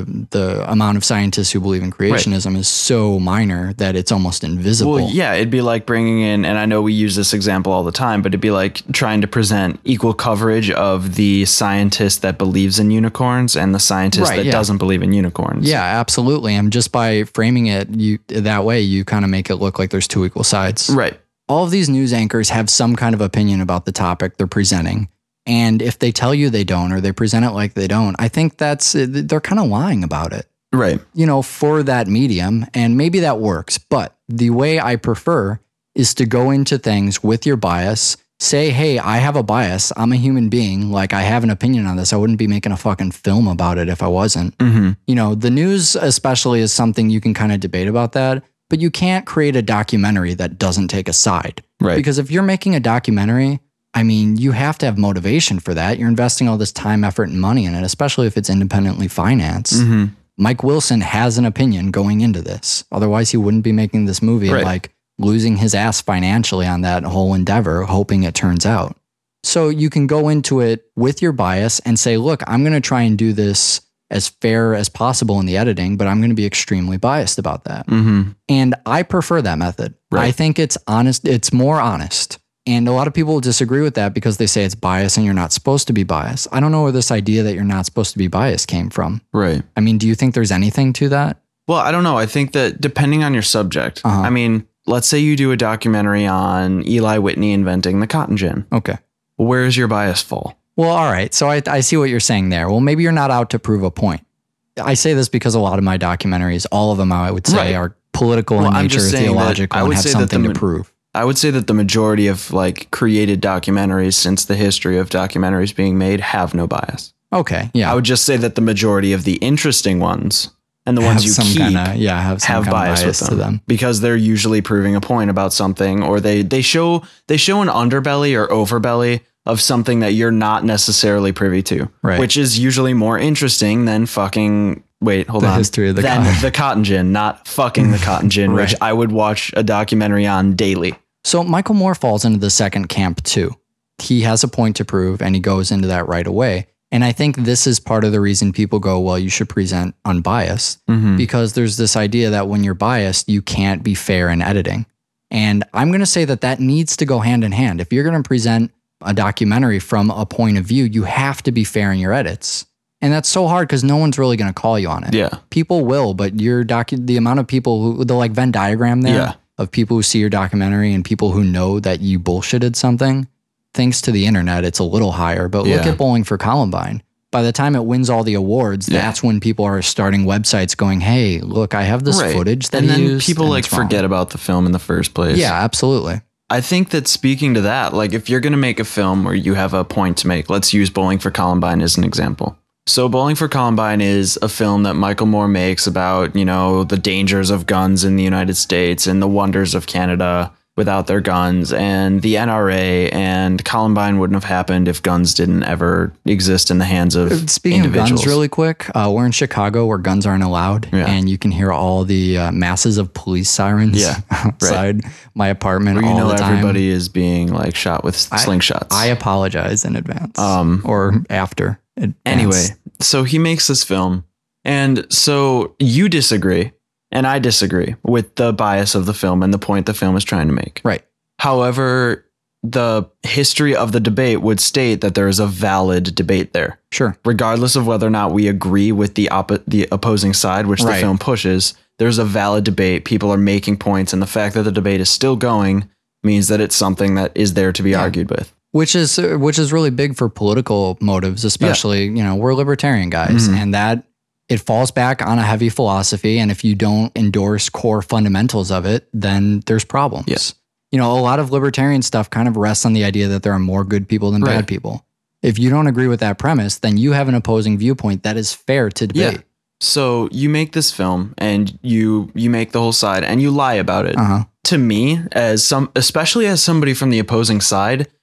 the amount of scientists who believe in creationism is so minor that it's almost invisible. Well, yeah, it'd be like bringing in, and I know we use this example all the time, but it'd be like trying to present equal coverage of the scientist that believes in unicorns and the scientist that doesn't believe in unicorns. Yeah, absolutely. And just by framing it that way, you kind of make it look like there's two equal sides. Right. All of these news anchors have some kind of opinion about the topic they're presenting. And if they tell you they don't, or they present it like they don't, I think they're kind of lying about it. Right. You know, for that medium, and maybe that works. But the way I prefer is to go into things with your bias, say, hey, I have a bias. I'm a human being. Like, I have an opinion on this. I wouldn't be making a fucking film about it if I wasn't. You know, the news especially is something you can kind of debate about that, but you can't create a documentary that doesn't take a side. Right. Because if you're making a documentary, I mean, you have to have motivation for that. You're investing all this time, effort, and money in it, especially if it's independently financed. Mike Wilson has an opinion going into this. Otherwise, he wouldn't be making this movie, like losing his ass financially on that whole endeavor, hoping it turns out. So you can go into it with your bias and say, look, I'm going to try and do this as fair as possible in the editing, but I'm going to be extremely biased about that. And I prefer that method. I think it's honest. It's more honest. And a lot of people disagree with that because they say it's bias and you're not supposed to be biased. I don't know where this idea that you're not supposed to be biased came from. Right. I mean, do you think there's anything to that? Well, I don't know. I think that depending on your subject, I mean, let's say you do a documentary on Eli Whitney inventing the cotton gin. Okay. Where does your bias fall? Well, all right. So I see what you're saying there. Well, maybe you're not out to prove a point. I say this because a lot of my documentaries, all of them, I would say, are political in nature, theological, and have something to prove. I would say that the majority of like created documentaries since the history of documentaries being made have no bias. Okay. Yeah. I would just say that the majority of the interesting ones and the ones you keep have bias with to them because they're usually proving a point about something, or they show an underbelly or overbelly of something that you're not necessarily privy to, which is usually more interesting than fucking history of the cotton gin, not fucking the cotton gin, which I would watch a documentary on daily. So Michael Moore falls into the second camp too. He has a point to prove and he goes into that right away. And I think this is part of the reason people go, well, you should present unbiased, because there's this idea that when you're biased, you can't be fair in editing. And I'm going to say that needs to go hand in hand. If you're going to present a documentary from a point of view, you have to be fair in your edits. And that's so hard because no one's really going to call you on it. Yeah. People will, but the amount of people who, the like Venn diagram there of people who see your documentary and people who know that you bullshitted something, thanks to the internet, it's a little higher. But look at Bowling for Columbine. By the time it wins all the awards, that's when people are starting websites going, hey, look, I have this footage that he used. People like forget about the film in the first place. Yeah, absolutely. I think that speaking to that, like if you're going to make a film where you have a point to make, let's use Bowling for Columbine as an example. So Bowling for Columbine is a film that Michael Moore makes about, you know, the dangers of guns in the United States and the wonders of Canada without their guns and the NRA, and Columbine wouldn't have happened if guns didn't ever exist in the hands of Speaking of guns really quick, we're in Chicago where guns aren't allowed and you can hear all the masses of police sirens outside my apartment where all the time. Everybody is being like shot with slingshots. I apologize in advance or after. Anyway, so he makes this film, and so you disagree and I disagree with the bias of the film and the point the film is trying to make. Right. However, the history of the debate would state that there is a valid debate there. Sure. Regardless of whether or not we agree with the opposing side, which the film pushes, there's a valid debate. People are making points, and the fact that the debate is still going means that it's something that is there to be argued with. Which is really big for political motives, especially, you know, we're libertarian guys, and that it falls back on a heavy philosophy. And if you don't endorse core fundamentals of it, then there's problems. Yes. You know, a lot of libertarian stuff kind of rests on the idea that there are more good people than bad people. If you don't agree with that premise, then you have an opposing viewpoint that is fair to debate. Yeah. So you make this film and you make the whole side and you lie about it. To me, especially as somebody from the opposing side,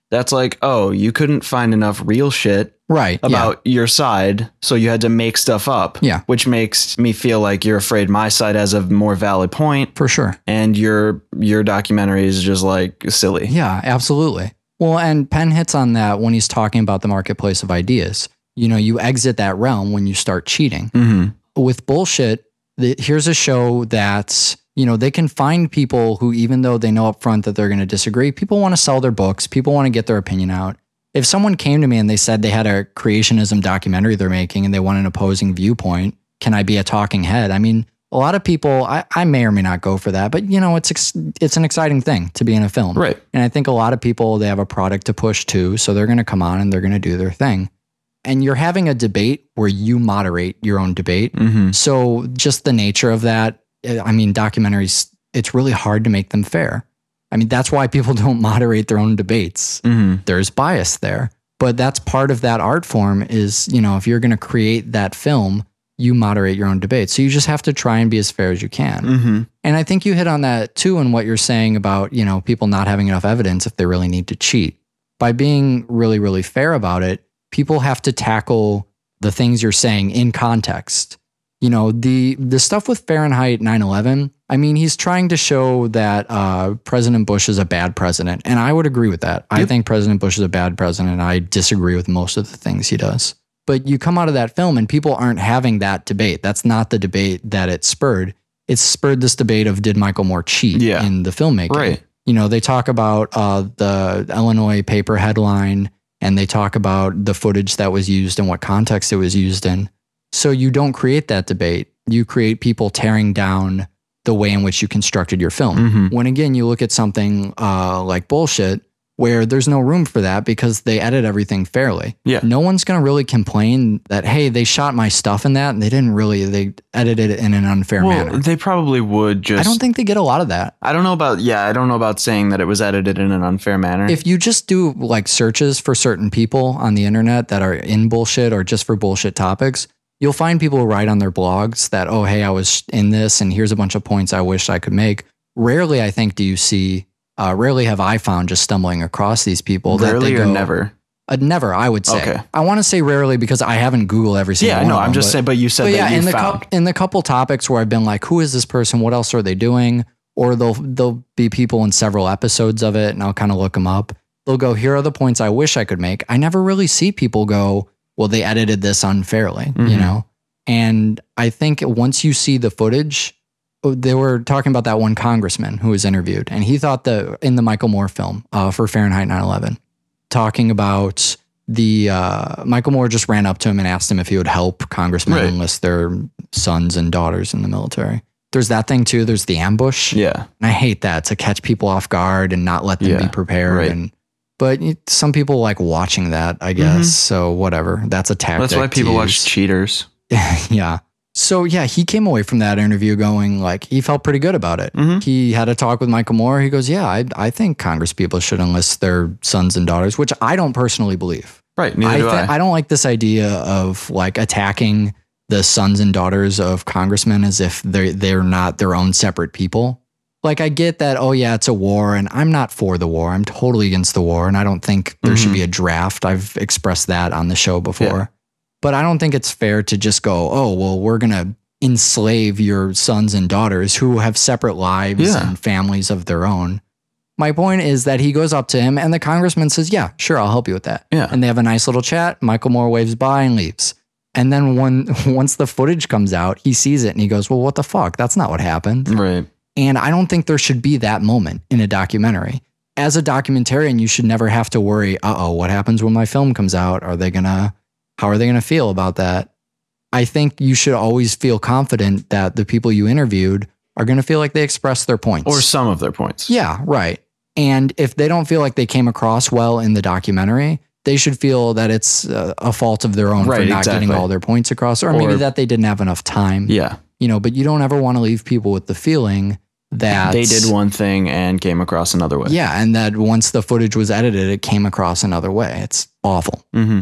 That's like, oh, you couldn't find enough real shit Right. about your side, so you had to make stuff up. Yeah. Which makes me feel like you're afraid my side has a more valid point, For sure. and your documentary is just like silly. Yeah, absolutely. Well, and Penn hits on that when he's talking about the marketplace of ideas. You know, you exit that realm when you start cheating. Mm-hmm. With bullshit, here's a show that, you know, they can find people who, even though they know up front that they're going to disagree, people want to sell their books, people want to get their opinion out. If someone came to me and they said they had a creationism documentary they're making and they want an opposing viewpoint, can I be a talking head? I mean, a lot of people, I may or may not go for that, but you know, it's an exciting thing to be in a film. Right. And I think a lot of people, they have a product to push too. So they're going to come on and they're going to do their thing. And you're having a debate where you moderate your own debate. Mm-hmm. So just the nature of that, I mean, documentaries, it's really hard to make them fair. I mean, that's why people don't moderate their own debates. Mm-hmm. There's bias there. But that's part of that art form is, you know, if you're going to create that film, you moderate your own debate. So you just have to try and be as fair as you can. Mm-hmm. And I think you hit on that too in what you're saying about, you know, people not having enough evidence if they really need to cheat. By being really, really fair about it, people have to tackle the things you're saying in context. You know, the stuff with Fahrenheit 9/11, I mean, he's trying to show that President Bush is a bad president. And I would agree with that. I think President Bush is a bad president. I disagree with most of the things he does. But you come out of that film and people aren't having that debate. That's not the debate that it spurred. It spurred this debate of, did Michael Moore cheat in the filmmaking? Right. You know, they talk about the Illinois paper headline, and they talk about the footage that was used and what context it was used in. So you don't create that debate. You create people tearing down the way in which you constructed your film. Mm-hmm. When again, you look at something like Bullshit, where there's no room for that because they edit everything fairly. Yeah. No one's going to really complain that, hey, they shot my stuff in that and they edited it in an unfair manner. They probably would just. I don't think they get a lot of that. I don't know about saying that it was edited in an unfair manner. If you just do like searches for certain people on the internet that are in bullshit or just for bullshit topics, you'll find people who write on their blogs that, oh, hey, I was in this and here's a bunch of points I wish I could make. Rarely, I think, do you see, rarely have I found just stumbling across these people. Rarely that they or never? Never, I would say. Okay. I want to say rarely because I haven't Googled every single one. Yeah, no, of them, I'm just saying, but you said but that yeah, you found. in the couple topics where I've been like, who is this person? What else are they doing? Or they'll be people in several episodes of it and I'll kind of look them up. They'll go, here are the points I wish I could make. I never really see people go, well, they edited this unfairly, you know? And I think once you see the footage, they were talking about that one congressman who was interviewed, and he thought that in the Michael Moore film for Fahrenheit 9/11, talking about the Michael Moore just ran up to him and asked him if he would help congressmen enlist their sons and daughters in the military. There's that thing too. There's the ambush. Yeah. And I hate that, to catch people off guard and not let them be prepared. Right. But some people like watching that, I guess. So whatever. That's a tactic. That's why people watch Cheaters. Yeah. So yeah, he came away from that interview going like, he felt pretty good about it. He had a talk with Michael Moore. He goes, yeah, I think Congress people should enlist their sons and daughters, which I don't personally believe. Right. Neither do I. I don't like this idea of like attacking the sons and daughters of congressmen as if they're not their own separate people. Like, I get that, oh yeah, it's a war, and I'm not for the war. I'm totally against the war, and I don't think there should be a draft. I've expressed that on the show before. Yeah. But I don't think it's fair to just go, oh, well, we're going to enslave your sons and daughters who have separate lives and families of their own. My point is that he goes up to him and the congressman says, yeah, sure, I'll help you with that. Yeah. And they have a nice little chat. Michael Moore waves bye and leaves. And then once the footage comes out, he sees it and he goes, well, what the fuck? That's not what happened. Right. And I don't think there should be that moment in a documentary. As a documentarian, you should never have to worry, what happens when my film comes out? How are they going to feel about that? I think you should always feel confident that the people you interviewed are going to feel like they expressed their points. Or some of their points. Yeah, right. And if they don't feel like they came across well in the documentary, they should feel that it's a fault of their own for not getting all their points across, or maybe that they didn't have enough time. Yeah. But you don't ever want to leave people with the feeling that they did one thing and came across another way. Yeah. And that once the footage was edited, it came across another way. It's awful. Mm-hmm.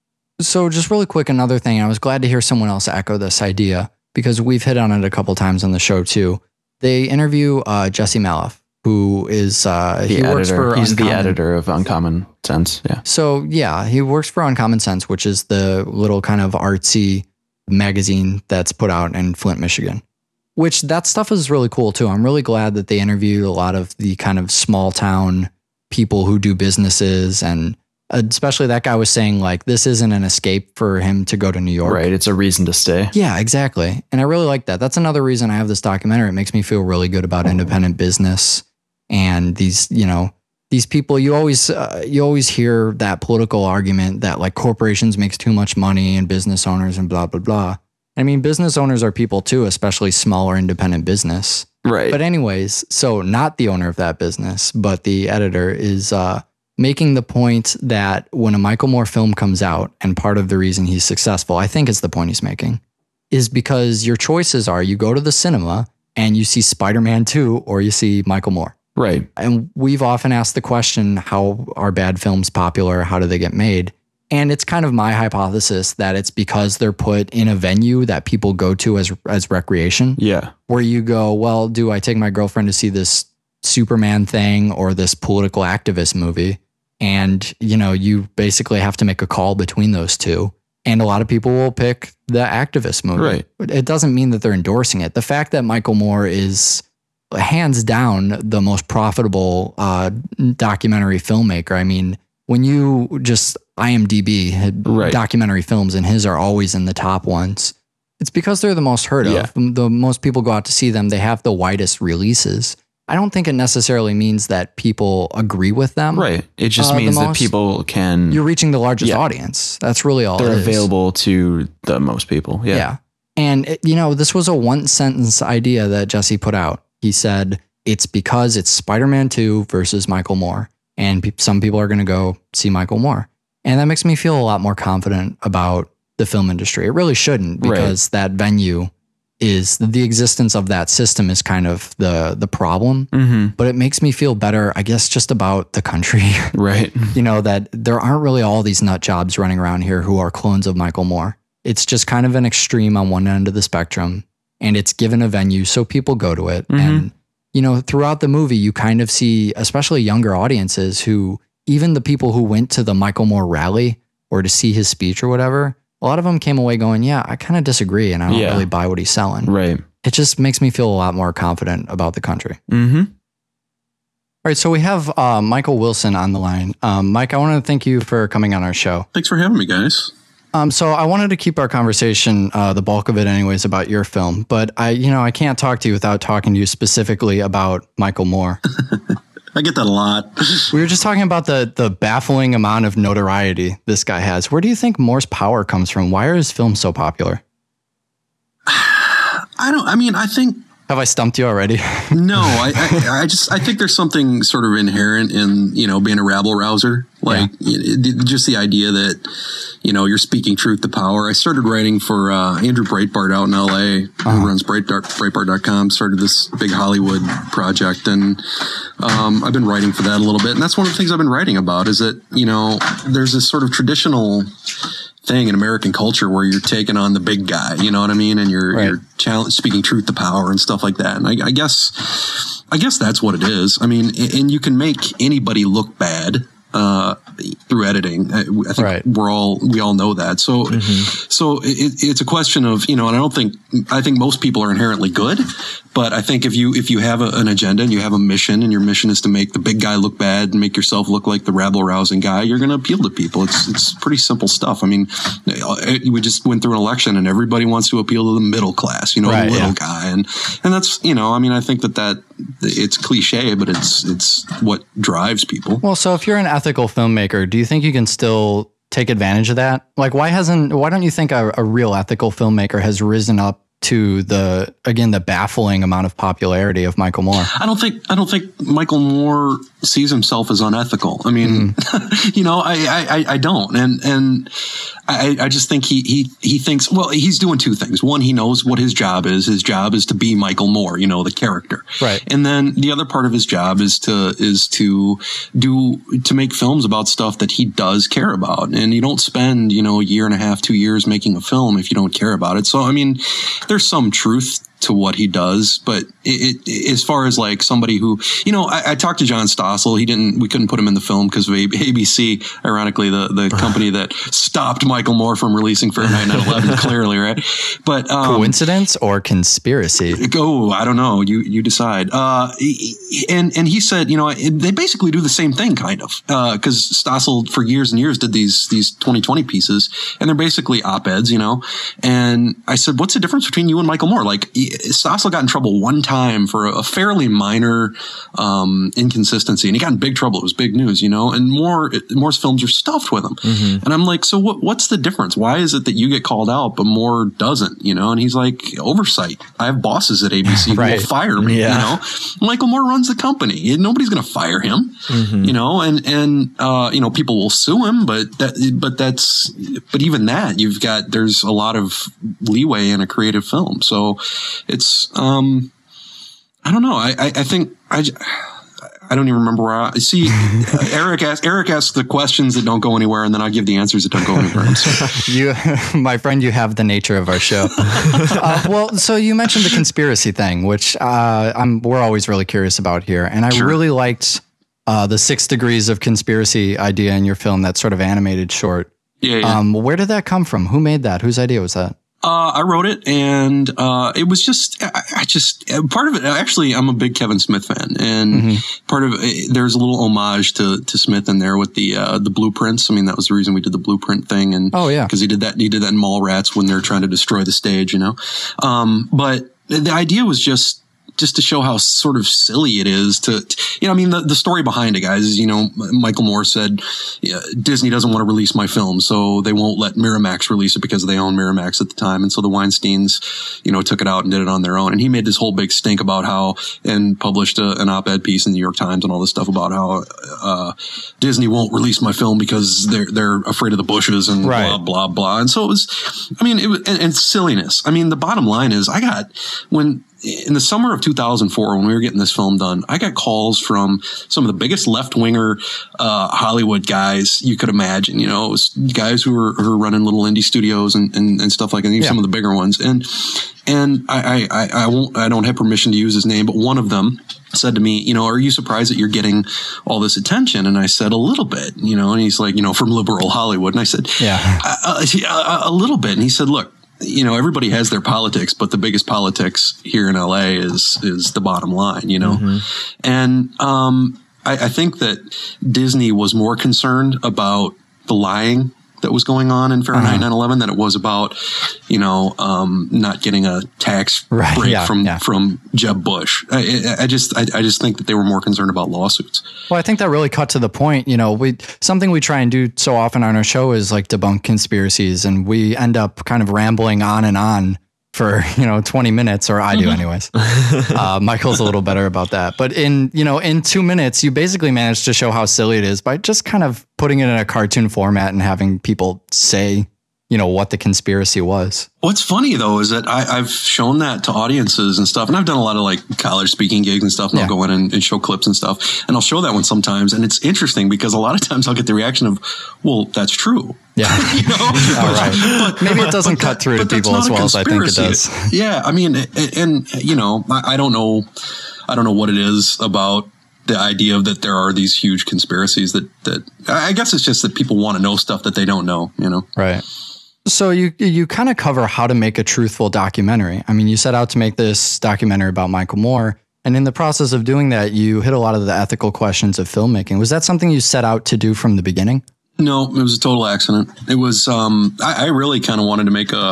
So just really quick, another thing, I was glad to hear someone else echo this idea because we've hit on it a couple times on the show too. They interview Jesse Maloff, who is he works for He's the Uncommon. editor of Uncommon Sense. Yeah. So yeah, he works for Uncommon Sense, which is the little kind of artsy magazine that's put out in Flint, Michigan. Which that stuff is really cool too. I'm really glad that they interviewed a lot of the kind of small town people who do businesses, and especially that guy was saying like this isn't an escape for him to go to New York. Right. It's a reason to stay. Yeah, exactly. And I really like that. That's another reason I have this documentary. It makes me feel really good about independent business and these people. You always hear that political argument that like corporations makes too much money and business owners and blah, blah, blah. I mean, business owners are people too, especially smaller independent business. Right. But anyways, so not the owner of that business, but the editor is making the point that when a Michael Moore film comes out, and part of the reason he's successful, I think is the point he's making, is because your choices are you go to the cinema and you see Spider-Man 2 or you see Michael Moore. Right. And we've often asked the question, how are bad films popular? How do they get made? And it's kind of my hypothesis that it's because they're put in a venue that people go to as recreation. Yeah. Where you go, well, do I take my girlfriend to see this Superman thing or this political activist movie? And, you basically have to make a call between those two. And a lot of people will pick the activist movie. Right. It doesn't mean that they're endorsing it. The fact that Michael Moore is hands down the most profitable documentary filmmaker. I mean, when you just IMDb documentary films, and his are always in the top ones, it's because they're the most heard of. The most people go out to see them. They have the widest releases. I don't think it necessarily means that people agree with them. Right. It just means that people can... You're reaching the largest audience. That's really all They're it is. available to the most people. Yeah. Yeah. And, this was a one-sentence idea that Jesse put out. He said, it's because it's Spider-Man 2 versus Michael Moore. And some people are going to go see Michael Moore. And that makes me feel a lot more confident about the film industry. It really shouldn't, because that venue is the existence of that system is kind of the problem. Mm-hmm. But it makes me feel better, I guess, just about the country. Right. That there aren't really all these nut jobs running around here who are clones of Michael Moore. It's just kind of an extreme on one end of the spectrum. And it's given a venue, so people go to it. Mm-hmm. And, throughout the movie, you kind of see, especially younger audiences who, even the people who went to the Michael Moore rally or to see his speech or whatever, a lot of them came away going, yeah, I kind of disagree and I don't really buy what he's selling. Right. It just makes me feel a lot more confident about the country. Mm-hmm. All right, so we have Michael Wilson on the line. Mike, I want to thank you for coming on our show. Thanks for having me, guys. So I wanted to keep our conversation, the bulk of it anyways, about your film, but I can't talk to you without talking to you specifically about Michael Moore. I get that a lot. We were just talking about the baffling amount of notoriety this guy has. Where do you think Moore's power comes from? Why are his films so popular? I think... Have I stumped you already? No, I think there's something sort of inherent in, being a rabble rouser. Like just the idea that, you're speaking truth to power. I started writing for Andrew Breitbart out in LA, who runs Breitbart.com, started this big Hollywood project. And I've been writing for that a little bit. And that's one of the things I've been writing about is that, there's this sort of traditional thing in American culture where you're taking on the big guy, you know what I mean? And you're speaking truth to power and stuff like that. And I guess that's what it is. I mean, and you can make anybody look bad through editing. I think we all know that. So, it's a question of, and I think most people are inherently good, but I think if you have an agenda and you have a mission and your mission is to make the big guy look bad and make yourself look like the rabble rousing guy, you're going to appeal to people. It's pretty simple stuff. I mean, we just went through an election and everybody wants to appeal to the middle class, the little guy. And that's, I think that it's cliche, but it's what drives people. Well, so if you're an ethical filmmaker, do you think you can still take advantage of that? Like, why don't you think a real ethical filmmaker has risen up to the baffling amount of popularity of Michael Moore? I don't think Michael Moore sees himself as unethical. I mean, I don't. And I just think he thinks, well, he's doing two things. One, he knows what his job is. His job is to be Michael Moore, the character. Right. And then the other part of his job is to make films about stuff that he does care about. And you don't spend, a year and a half, 2 years making a film if you don't care about it. So, I mean, there's some truth to what he does. But it as far as like somebody who, you know, I talked to John Stossel. We couldn't put him in the film because of ABC, ironically, the company that stopped Michael Moore from releasing Fahrenheit 9/11, clearly, right? But coincidence or conspiracy? I don't know. You decide. And he said, you know, they basically do the same thing, kind of, because Stossel for years and years did these 2020 pieces, and they're basically op-eds, you know. And I said, what's the difference between you and Michael Moore? Like, Stossel got in trouble one time for a fairly minor inconsistency, and he got in big trouble. It was big news, you know. And Moore's films are stuffed with them. Mm-hmm. And I'm like, so what's the difference? Why is it that you get called out but Moore doesn't? You know. And he's like, oversight. I have bosses at ABC who will fire me. Yeah. You know, Michael Moore runs the company. Nobody's going to fire him. Mm-hmm. You know, and you know, people will sue him, but even that, there's a lot of leeway in a creative film. So it's, I don't know. I think I don't even remember where I see. Eric asks the questions that don't go anywhere, and then I give the answers that don't go anywhere. So. My friend, you have the nature of our show. Well, so you mentioned the conspiracy thing, which we're always really curious about here, and I really liked the 6 Degrees of Conspiracy idea in your film, that sort of animated short. Yeah. Where did that come from? Who made that? Whose idea was that? I wrote it, and it was just, part of it, actually, I'm a big Kevin Smith fan, and part of it, there's a little homage to Smith in there with the blueprints. I mean, that was the reason we did the blueprint thing, and because he did that in Mallrats when they're trying to destroy the stage, you know. But the idea was just to show how sort of silly it is to you know, I mean, the story behind it, guys, is, you know, Michael Moore said, Disney doesn't want to release my film, so they won't let Miramax release it because they own Miramax at the time. And so the Weinsteins, you know, took it out and did it on their own. And he made this whole big stink about how, and published an op-ed piece in the New York Times and all this stuff about how, Disney won't release my film because they're afraid of the Bushes and blah, blah, blah. And so it was, I mean, it was, and silliness. I mean, the bottom line is in the summer of 2004, when we were getting this film done, I got calls from some of the biggest left-winger Hollywood guys you could imagine. You know, it was guys who were running little indie studios and stuff like that. Even some of the bigger ones. And I don't have permission to use his name, but one of them said to me, you know, are you surprised that you're getting all this attention? And I said, a little bit, you know. And he's like, you know, from liberal Hollywood. And I said, a little bit. And he said, look, you know, everybody has their politics, but the biggest politics here in LA is the bottom line, you know? Mm-hmm. And I think that Disney was more concerned about the lying that was going on in Fahrenheit 9/11 than it was about, you know, not getting a tax break from Jeb Bush. I just think that they were more concerned about lawsuits. Well, I think that really cut to the point. You know, something we try and do so often on our show is like debunk conspiracies, and we end up kind of rambling on and on for, you know, 20 minutes, or I do anyways. Michael's a little better about that. But in 2 minutes, you basically managed to show how silly it is by just kind of putting it in a cartoon format and having people say, you know, what the conspiracy was. What's funny, though, is that I've shown that to audiences and stuff. And I've done a lot of like college speaking gigs and stuff. And I'll go in and show clips and stuff. And I'll show that one sometimes. And it's interesting because a lot of times I'll get the reaction of, well, that's true. Yeah. You know? All right. Maybe it doesn't cut through to people as well as I think it does. Yeah. I mean, and you know, I don't know what it is about the idea that there are these huge conspiracies that I guess it's just that people want to know stuff that they don't know, you know? Right. So you kind of cover how to make a truthful documentary. I mean, you set out to make this documentary about Michael Moore, and in the process of doing that, you hit a lot of the ethical questions of filmmaking. Was that something you set out to do from the beginning? No, it was a total accident. It was, I really kind of wanted to make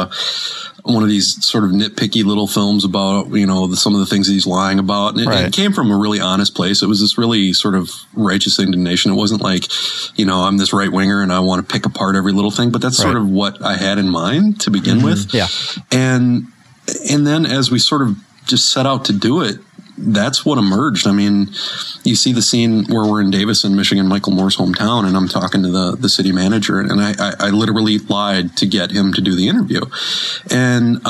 one of these sort of nitpicky little films about, you know, some of the things that he's lying about. And it came from a really honest place. It was this really sort of righteous indignation. It wasn't like, you know, I'm this right winger and I want to pick apart every little thing, but that's sort of what I had in mind to begin with. Yeah. And then as we sort of just set out to do it, that's what emerged. I mean, you see the scene where we're in Davison, Michigan, Michael Moore's hometown, and I'm talking to the city manager, and I literally lied to get him to do the interview. And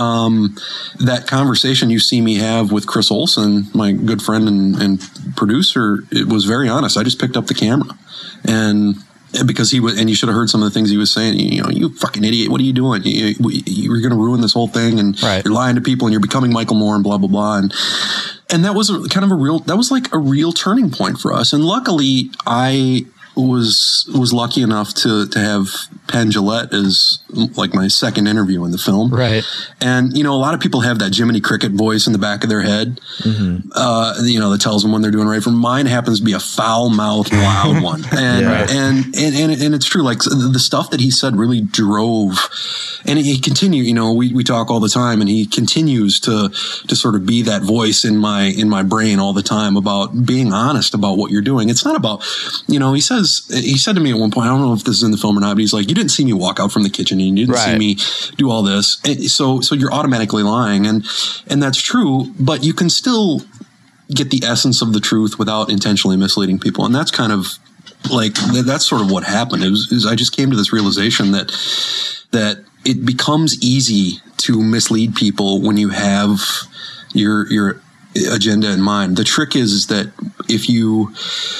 that conversation you see me have with Chris Olsen, my good friend and producer, it was very honest. I just picked up the camera and because he was, and you should have heard some of the things he was saying. You know, you fucking idiot! What are you doing? You're going to ruin this whole thing, and you're lying to people, and you're becoming Michael Moore, and blah blah blah. And that was that was like a real turning point for us. And luckily, I was lucky enough to have Penn Jillette as like my second interview in the film. Right. And, you know, a lot of people have that Jiminy Cricket voice in the back of their head, you know, that tells them when they're doing right. For mine happens to be a foul mouthed, loud one. And, and it's true. Like the stuff that he said really drove, and he continued, you know, we talk all the time, and he continues to sort of be that voice in my brain all the time about being honest about what you're doing. It's not about, you know, he said to me at one point, I don't know if this is in the film or not, but he's like, you didn't see me walk out from the kitchen, and you didn't see me do all this. And so you're automatically lying. And that's true, but you can still get the essence of the truth without intentionally misleading people. And that's kind of like, that's sort of what happened. I just came to this realization that it becomes easy to mislead people when you have your agenda in mind. The trick is that if you're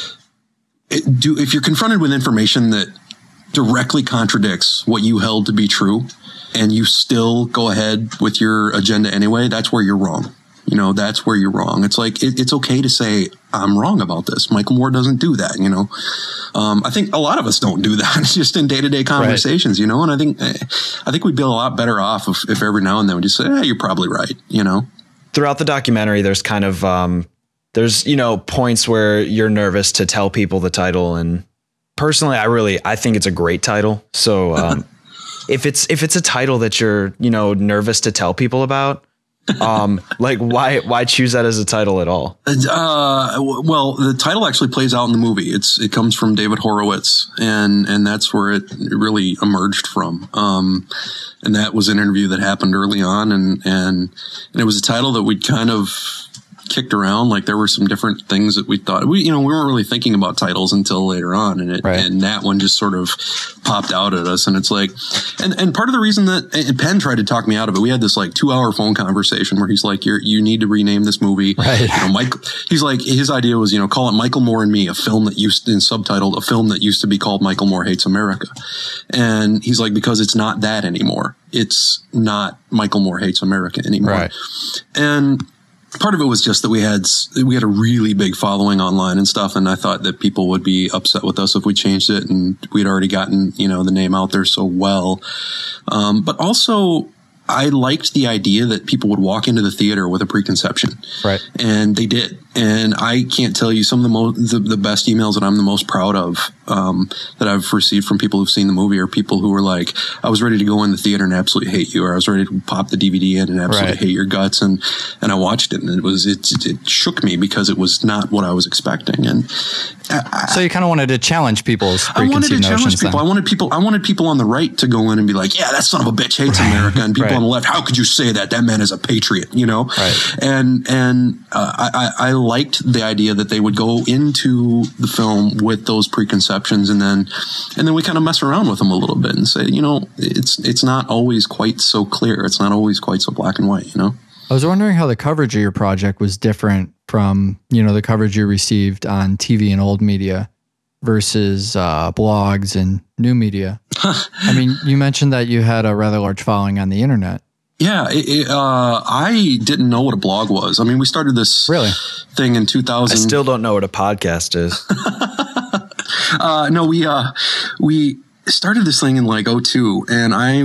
confronted with information that directly contradicts what you held to be true, and you still go ahead with your agenda anyway, that's where you're wrong. You know, that's where you're wrong. It's like, it's okay to say, I'm wrong about this. Michael Moore doesn't do that, you know? I think a lot of us don't do that. It's just in day-to-day conversations, you know? And I think we'd be a lot better off if every now and then we just say, you're probably right, you know? Throughout the documentary, there's kind of, there's, you know, points where you're nervous to tell people the title. And personally, I think it's a great title. So if it's a title that you're, you know, nervous to tell people about, like why choose that as a title at all? Well, the title actually plays out in the movie. It comes from David Horowitz, and that's where it really emerged from. And that was an interview that happened early on, and it was a title that we'd kind of kicked around. Like there were some different things that we thought we weren't really thinking about titles until later on, and that one just sort of popped out at us. And it's like, and part of the reason that Penn tried to talk me out of it, we had this like 2-hour phone conversation where he's like, you need to rename this movie. Right. You know, he's like, his idea was, you know, call it Michael Moore and Me, a film that subtitled a film that used to be called Michael Moore Hates America. And he's like, because it's not that anymore. It's not Michael Moore Hates America anymore. Right. And part of it was just that we had a really big following online and stuff, and I thought that people would be upset with us if we changed it, and we'd already gotten, you know, the name out there so well. But also, I liked the idea that people would walk into the theater with a preconception, right? And they did. And I can't tell you some of the best emails that I'm the most proud of that I've received from people who've seen the movie, are people who were like, I was ready to go in the theater and absolutely hate you, or I was ready to pop the DVD in and absolutely hate your guts. And I watched it, and it shook me because it was not what I was expecting. And so you kind of wanted to challenge people's preconceived notions. I wanted people on the right to go in and be like, yeah, that son of a bitch hates America. And people on the left, how could you say that? That man is a patriot, you know? Right. And I liked the idea that they would go into the film with those preconceptions, and then we kind of mess around with them a little bit and say, you know, it's not always quite so clear. It's not always quite so black and white, you know? I was wondering how the coverage of your project was different from, you know, the coverage you received on TV and old media versus blogs and new media. I mean, you mentioned that you had a rather large following on the internet. Yeah, I didn't know what a blog was. I mean, we started this thing in 2000. I still don't know what a podcast is. No, we started this thing in like 2002, and I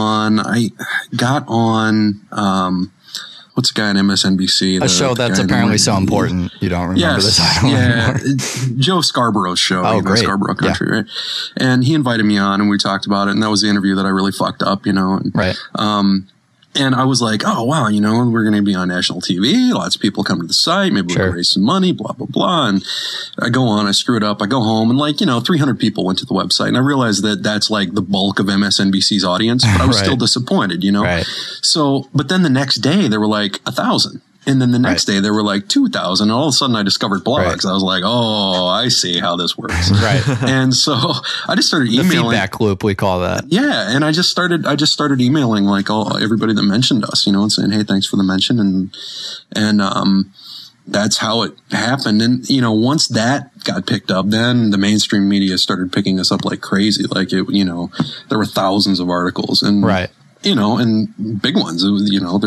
got on, what's the guy on MSNBC? A show that's apparently so important you don't remember the title anymore. Joe Scarborough's show. Oh, great. Scarborough Country, right? And he invited me on, and we talked about it, and that was the interview that I really fucked up, you know? And, right. And I was like, oh, wow, you know, we're going to be on national TV. Lots of people come to the site. Maybe we can raise some money, blah, blah, blah. And I go on, I screw it up. I go home, and 300 people went to the website. And I realized that that's like the bulk of MSNBC's audience, but I was still disappointed, you know? Right. So, but then the next day there were like 1,000. And then the next day there were like 2,000. And all of a sudden I discovered blogs. I was like, oh, I see how this works. Right. And so I just started emailing. The feedback loop, we call that. Yeah. And I just started emailing like everybody that mentioned us, you know, and saying, hey, thanks for the mention. And that's how it happened. And, you know, once that got picked up, then the mainstream media started picking us up like crazy. Like it, you know, there were thousands of articles and, you know, and big ones, you know,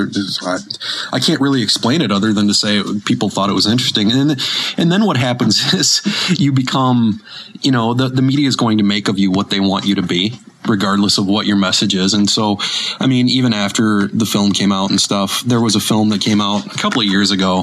I can't really explain it other than to say people thought it was interesting. And then what happens is you become, you know, the media is going to make of you what they want you to be, regardless of what your message is. And so, I mean, even after the film came out and stuff, there was a film that came out a couple of years ago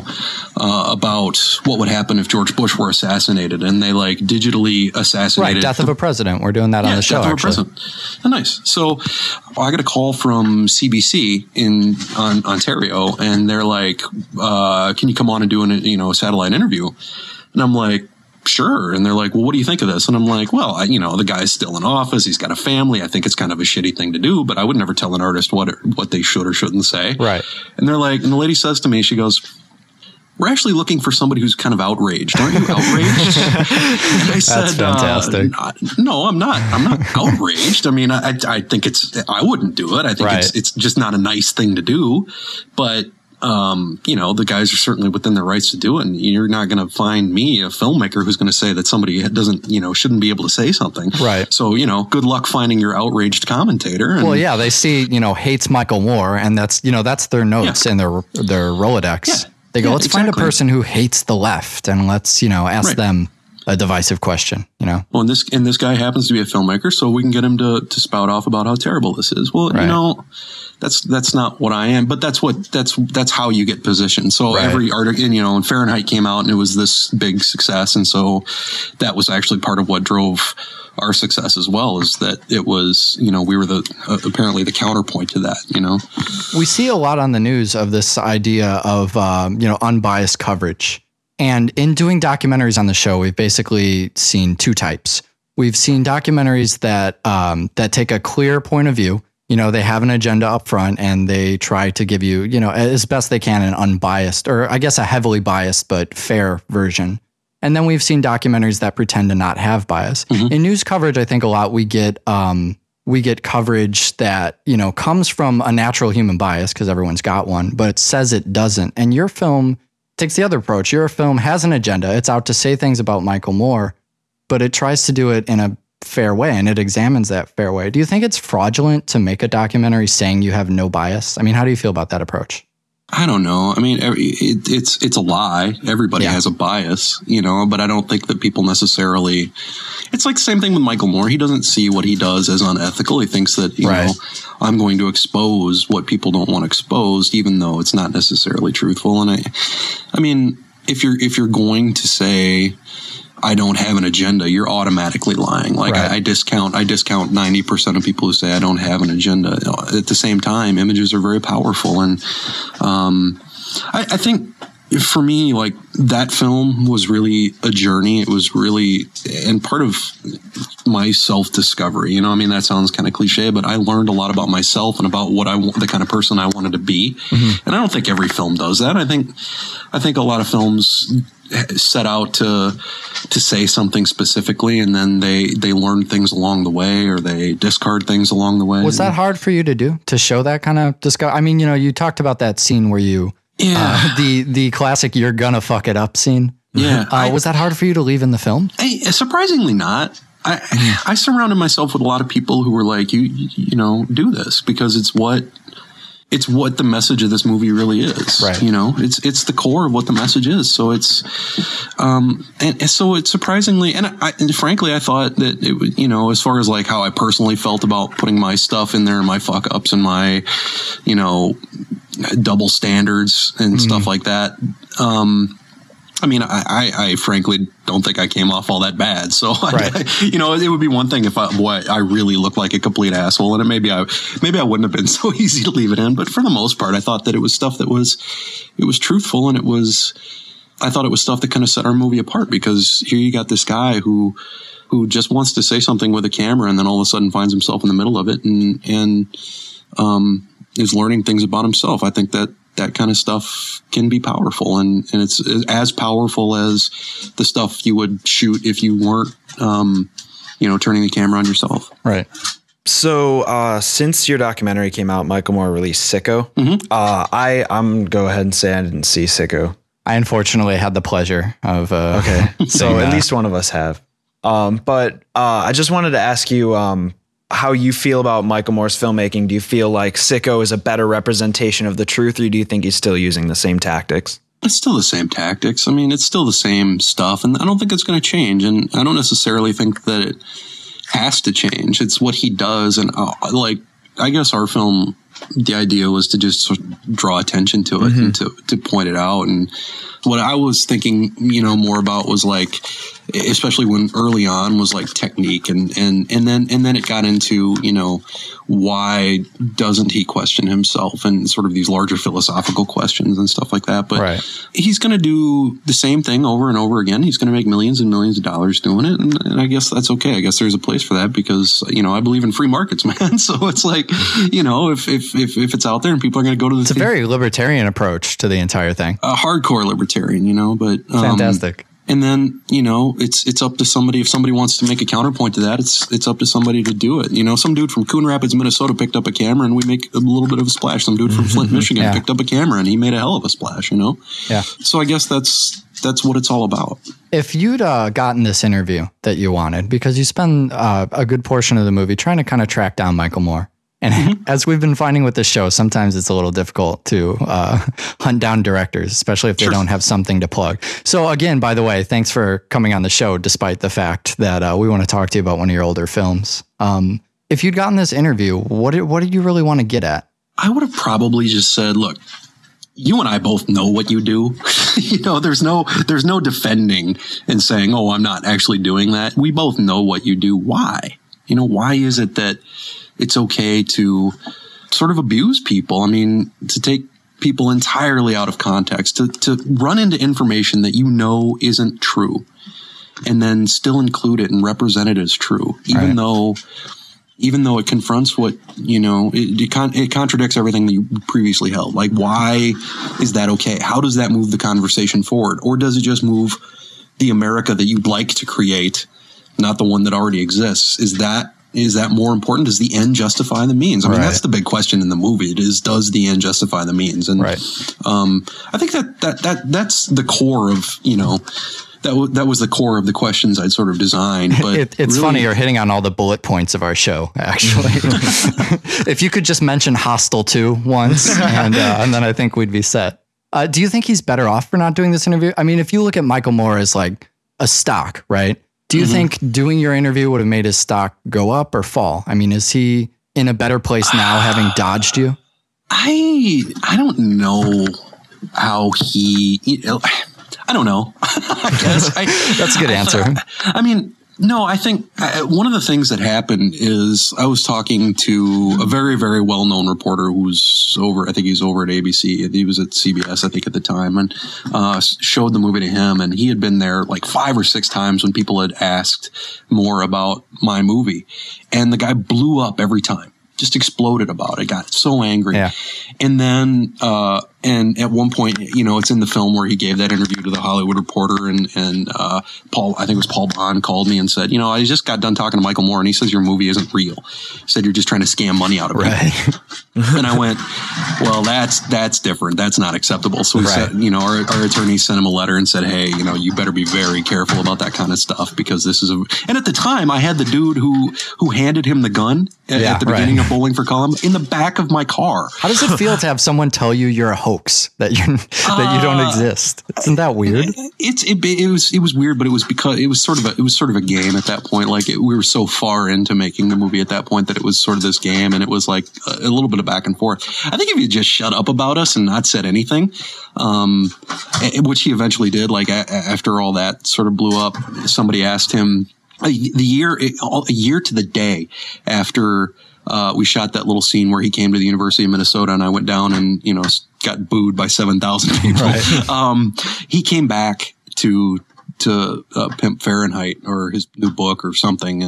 about what would happen if George Bush were assassinated, and they like digitally assassinated. Right, Death of a President. We're doing that on the show, Death of a President. Oh, nice. So I got a call from CBC in Ontario, and they're like, can you come on and do a satellite interview? And I'm like, sure. And they're like, well, what do you think of this? And I'm like, well, the guy's still in office. He's got a family. I think it's kind of a shitty thing to do, but I would never tell an artist what they should or shouldn't say. Right. And they're like, and the lady says to me, she goes, we're actually looking for somebody who's kind of outraged. Aren't you outraged? And I said, that's fantastic. No, I'm not. I'm not outraged. I mean, I think I wouldn't do it. I think it's just not a nice thing to do, but you know, the guys are certainly within their rights to do it. And you're not going to find me, a filmmaker, who's going to say that somebody doesn't, you know, shouldn't be able to say something. Right. So, you know, good luck finding your outraged commentator. And, well, yeah, they see, you know, hates Michael Moore, and that's their notes in their Rolodex. Yeah. They go, let's find a person who hates the left, and let's, you know, ask them a divisive question, you know? Well, and this guy happens to be a filmmaker, so we can get him to spout off about how terrible this is. Well, you know, that's not what I am, but that's how you get positioned. So every article, you know, and Fahrenheit came out and it was this big success. And so that was actually part of what drove our success as well, is that it was, you know, we were apparently the counterpoint to that, you know? We see a lot on the news of this idea of, you know, unbiased coverage. And in doing documentaries on the show, we've basically seen two types. We've seen documentaries that take a clear point of view. You know, they have an agenda up front and they try to give you, you know, as best they can, an unbiased, or I guess a heavily biased but fair version. And then we've seen documentaries that pretend to not have bias. Mm-hmm. In news coverage, I think a lot we get coverage that, you know, comes from a natural human bias because everyone's got one, but it says it doesn't. And your film takes the other approach. Your film has an agenda. It's out to say things about Michael Moore, but it tries to do it in a fair way, and it examines that fair way. Do you think it's fraudulent to make a documentary saying you have no bias? I mean, how do you feel about that approach? I don't know. I mean, it's a lie. Everybody has a bias, you know, but I don't think that people necessarily, it's like the same thing with Michael Moore. He doesn't see what he does as unethical. He thinks that, you know, I'm going to expose what people don't want exposed, even though it's not necessarily truthful. And I mean, if you're going to say, I don't have an agenda, you're automatically lying. Like I discount 90% of people who say I don't have an agenda. At the same time, images are very powerful. And I think for me, like, that film was really a journey. It was really, and part of my self-discovery, you know, I mean, that sounds kind of cliche, but I learned a lot about myself and about what the kind of person I wanted to be. Mm-hmm. And I don't think every film does that. I think a lot of films set out to say something specifically, and then they learn things along the way, or they discard things along the way. Was that hard for you to do, to show that kind of discovery? I mean, you know, you talked about that scene where you, the classic "you're gonna fuck it up" scene. Yeah, was that hard for you to leave in the film? Surprisingly not. I surrounded myself with a lot of people who were like, you know, do this because it's what the message of this movie really is. Right. You know, it's the core of what the message is. So it's, and so it's surprisingly, and frankly, I thought that it would, you know, as far as like how I personally felt about putting my stuff in there, my fuck ups and my, you know, double standards and stuff like that. I mean, I frankly don't think I came off all that bad. So, you know, it would be one thing if I really looked like a complete asshole, and maybe I wouldn't have been so easy to leave it in. But for the most part, I thought that it was stuff that was truthful, and I thought it was stuff that kind of set our movie apart, because here you got this guy who just wants to say something with a camera, and then all of a sudden finds himself in the middle of it and is learning things about himself. I think that kind of stuff can be powerful, and it's as powerful as the stuff you would shoot if you weren't, you know, turning the camera on yourself. Right. So, since your documentary came out, Michael Moore released Sicko. Mm-hmm. I'm go ahead and say I didn't see Sicko. I unfortunately had the pleasure of okay. So saying at that. least one of us have. But I just wanted to ask you how you feel about Michael Moore's filmmaking. Do you feel like Sicko is a better representation of the truth, or do you think he's still using the same tactics? It's still the same tactics. I mean, it's still the same stuff, and I don't think it's going to change. And I don't necessarily think that it has to change. It's what he does. And I guess our film, the idea was to just sort of draw attention to it and to point it out. And what I was thinking, more about was like, especially when early on, was like technique, and then it got into, why doesn't he question himself and sort of these larger philosophical questions and stuff like that. But he's going to do the same thing over and over again. He's going to make millions and millions of dollars doing it. And I guess that's okay. I guess there's a place for that because, I believe in free markets, man. So it's like, if it's out there and people are going to go to the It's a very libertarian approach to the entire thing. A hardcore libertarian, but fantastic. And then, it's up to somebody. If somebody wants to make a counterpoint to that, it's up to somebody to do it. Some dude from Coon Rapids, Minnesota picked up a camera and we make a little bit of a splash. Some dude from Flint, Michigan picked up a camera and he made a hell of a splash, Yeah. So I guess that's what it's all about. If you'd gotten this interview that you wanted, because you spend a good portion of the movie trying to kind of track down Michael Moore. And as we've been finding with this show, sometimes it's a little difficult to hunt down directors, especially if they don't have something to plug. So again, by the way, thanks for coming on the show, despite the fact that we want to talk to you about one of your older films. If you'd gotten this interview, what did you really want to get at? I would have probably just said, look, you and I both know what you do. There's no defending and saying, oh, I'm not actually doing that. We both know what you do. Why? Why is it that it's okay to sort of abuse people? I mean, to take people entirely out of context, to run into information that isn't true and then still include it and represent it as true, even though it confronts what, it contradicts everything that you previously held. Like, why is that okay? How does that move the conversation forward? Or does it just move the America that you'd like to create, not the one that already exists? Is that more important? Does the end justify the means? I mean, that's the big question in the movie. Does the end justify the means? And I think that's the core of, that was the core of the questions I'd sort of designed. But it's really funny, you're hitting on all the bullet points of our show, actually. If you could just mention Hostel 2 once, and then I think we'd be set. Do you think he's better off for not doing this interview? I mean, if you look at Michael Moore as like a stock, right? Do you think doing your interview would have made his stock go up or fall? I mean, is he in a better place now having dodged you? I don't know how he, I don't know. I guess that's a good answer. I mean, no, I think one of the things that happened is I was talking to a very, very well-known reporter who's I think he's over at ABC. He was at CBS, I think, at the time, and showed the movie to him. And he had been there like 5 or 6 times when people had asked more about my movie. And the guy blew up every time. Just exploded about it. Got so angry. Yeah. And then, and at one point, it's in the film where he gave that interview to the Hollywood Reporter, and Paul, I think it was Paul Bond, called me and said, I just got done talking to Michael Moore, and he says your movie isn't real. He said you're just trying to scam money out of people. And I went, well, that's different. That's not acceptable. So we said, our attorney sent him a letter and said, hey, you better be very careful about that kind of stuff, because this is and at the time I had the dude who handed him the gun at the beginning of Bowling for Column in the back of my car. How does it feel to have someone tell you you're a hoax, that you don't exist? Isn't that weird? It was weird, but it was because it was sort of a game at that point. Like we were so far into making the movie at that point that it was sort of this game, and it was like a little bit of back and forth. I think if you just shut up about us and not said anything, which he eventually did, like after all that sort of blew up, somebody asked him a year to the day after we shot that little scene where he came to the University of Minnesota and I went down and, got booed by 7,000 people. Right. He came back to Pimp Fahrenheit, or his new book or something.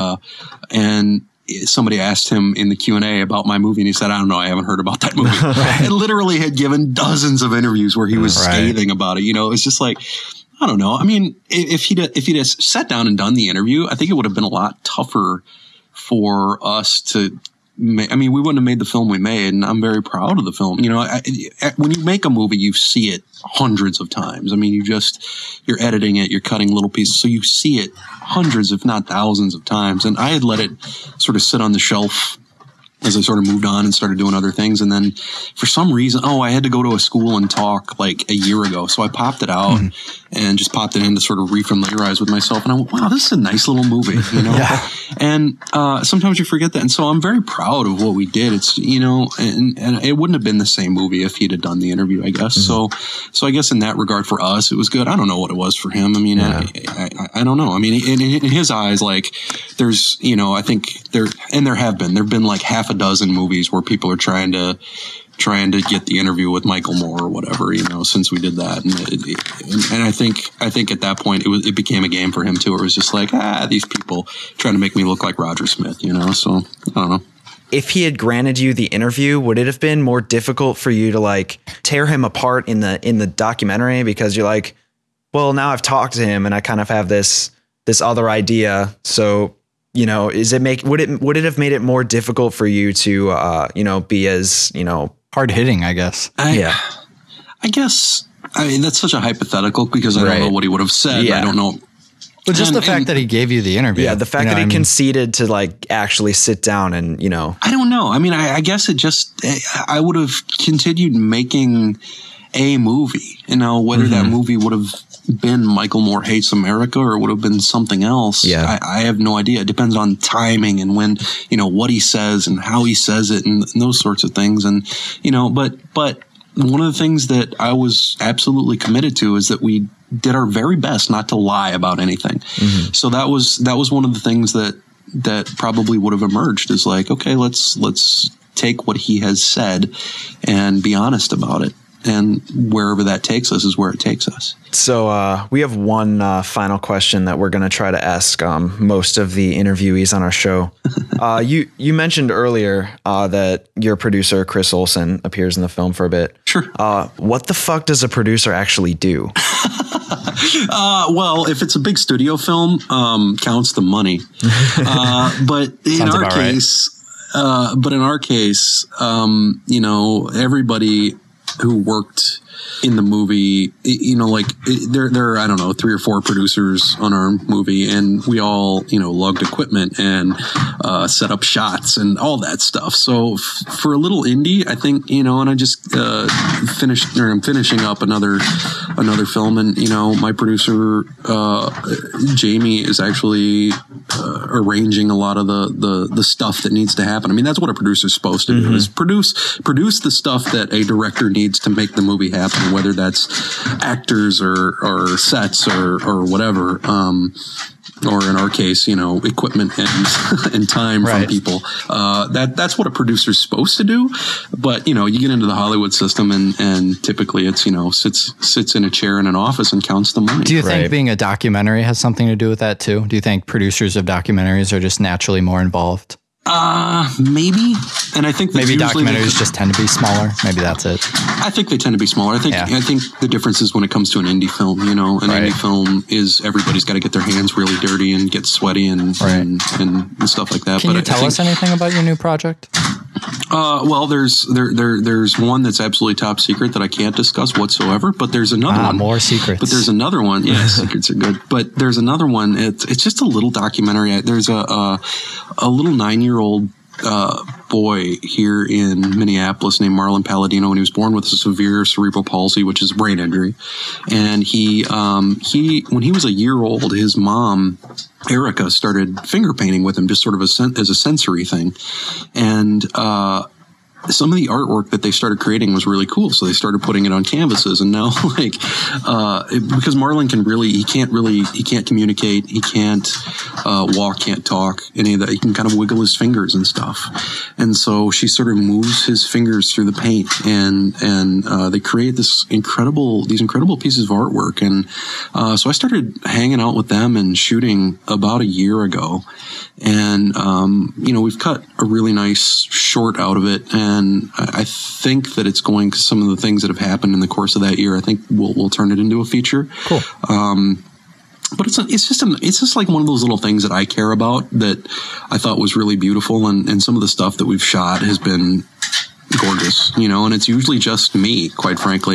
And somebody asked him in the Q&A about my movie, and he said, I don't know, I haven't heard about that movie. And literally had given dozens of interviews where he was scathing about it. It's just like, I don't know. I mean, if he'd sat down and done the interview, I think it would have been a lot tougher for us to we wouldn't have made the film we made, and I'm very proud of the film. You know, when you make a movie, you see it hundreds of times. I mean, you're editing it, you're cutting little pieces, so you see it hundreds, if not thousands of times. And I had let it sort of sit on the shelf as I sort of moved on and started doing other things. And then for some reason, I had to go to a school and talk like a year ago. So I popped it out and just popped it in to sort of refamiliarize with myself. And I went, wow, this is a nice little movie, you know? Yeah. And sometimes you forget that. And so I'm very proud of what we did. It's, you know, and it wouldn't have been the same movie if he'd have done the interview, I guess. Mm-hmm. So I guess in that regard for us, it was good. I don't know what it was for him. I mean, I don't know. I mean, in his eyes, like there's, you know, I think there've been like half a dozen movies where people are trying to get the interview with Michael Moore or whatever, you know, since we did that. And I think at that point it became a game for him too. It was just like, these people trying to make me look like Roger Smith, you know? So I don't know. If he had granted you the interview, would it have been more difficult for you to like tear him apart in the documentary? Because you're like, well, now I've talked to him and I kind of have this other idea. So, you know, would it have made it more difficult for you to, you know, be as, you know, hard hitting, I guess. I guess, I mean, that's such a hypothetical because I don't know what he would have said. Yeah. I don't know. But just the fact that he gave you the interview. Yeah, the fact that he conceded to like actually sit down and, you know. I don't know. I mean, I guess I would have continued making a movie, you know, whether that movie would have been Michael Moore Hates America or it would have been something else. Yeah. I have no idea. It depends on timing and when, you know, what he says and how he says it and those sorts of things. And, you know, but one of the things that I was absolutely committed to is that we did our very best not to lie about anything. Mm-hmm. So that was one of the things that probably would have emerged is like, okay, let's take what he has said and be honest about it. And wherever that takes us is where it takes us. So we have one final question that we're going to try to ask most of the interviewees on our show. You mentioned earlier that your producer, Chris Olsen, appears in the film for a bit. Sure. What the fuck does a producer actually do? Well, if it's a big studio film, counts the money. But in our case, you know, everybody who worked in the movie, you know, like there are, I don't know, 3 or 4 producers on our movie, and we all, you know, lugged equipment and set up shots and all that stuff. So for a little indie, I think, you know, and I just I'm finishing up another film, and, you know, my producer Jamie is actually arranging a lot of the stuff that needs to happen. I mean, that's what a producer's supposed to do, is produce the stuff that a director needs to make the movie happen, whether that's actors or sets or whatever. Or in our case, you know, equipment and time from people. That's what a producer's supposed to do. But, you know, you get into the Hollywood system and typically it's, you know, sits in a chair in an office and counts the money. Do you think being a documentary has something to do with that too? Do you think producers of documentaries are just naturally more involved? Maybe. And I think maybe documentaries just tend to be smaller. Maybe that's it. I think they tend to be smaller. I think the difference is when it comes to an indie film, you know, indie film is everybody's got to get their hands really dirty and get sweaty and stuff like that. Can you tell us anything about your new project? Well, there's one that's absolutely top secret that I can't discuss whatsoever, but there's another one. More secrets. But there's another one. Yeah, secrets are good. But there's another one. It's just a little documentary. There's a little 9-year-old boy here in Minneapolis named Marlon Palladino, and he was born with a severe cerebral palsy, which is a brain injury. And he when he was a year old, his mom, Erica, started finger painting with him, just sort of as a sensory thing. And some of the artwork that they started creating was really cool. So they started putting it on canvases, and now because Marlon he can't communicate. He can't walk, can't talk, any of that. He can kind of wiggle his fingers and stuff. And so she sort of moves his fingers through the paint, and they create these incredible pieces of artwork. And so I started hanging out with them and shooting about a year ago. And, you know, we've cut a really nice short out of it. And I think that it's going, because some of the things that have happened in the course of that year, I think we'll turn it into a feature. Cool. But it's just like one of those little things that I care about that I thought was really beautiful. And some of the stuff that we've shot has been gorgeous, and it's usually just me, quite frankly.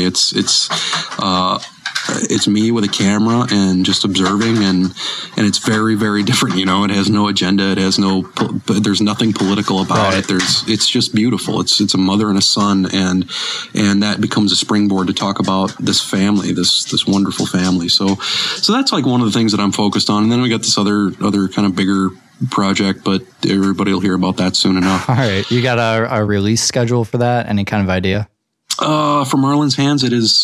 It's me with a camera and just observing, and it's very, very different. It has no agenda. It has there's nothing political about it. It's just beautiful. It's a mother and a son, and that becomes a springboard to talk about this family, this wonderful family. So that's like one of the things that I'm focused on. And then we got this other kind of bigger project, but everybody will hear about that soon enough. All right. You got a release schedule for that? Any kind of idea? For Marlon's Hands, it is,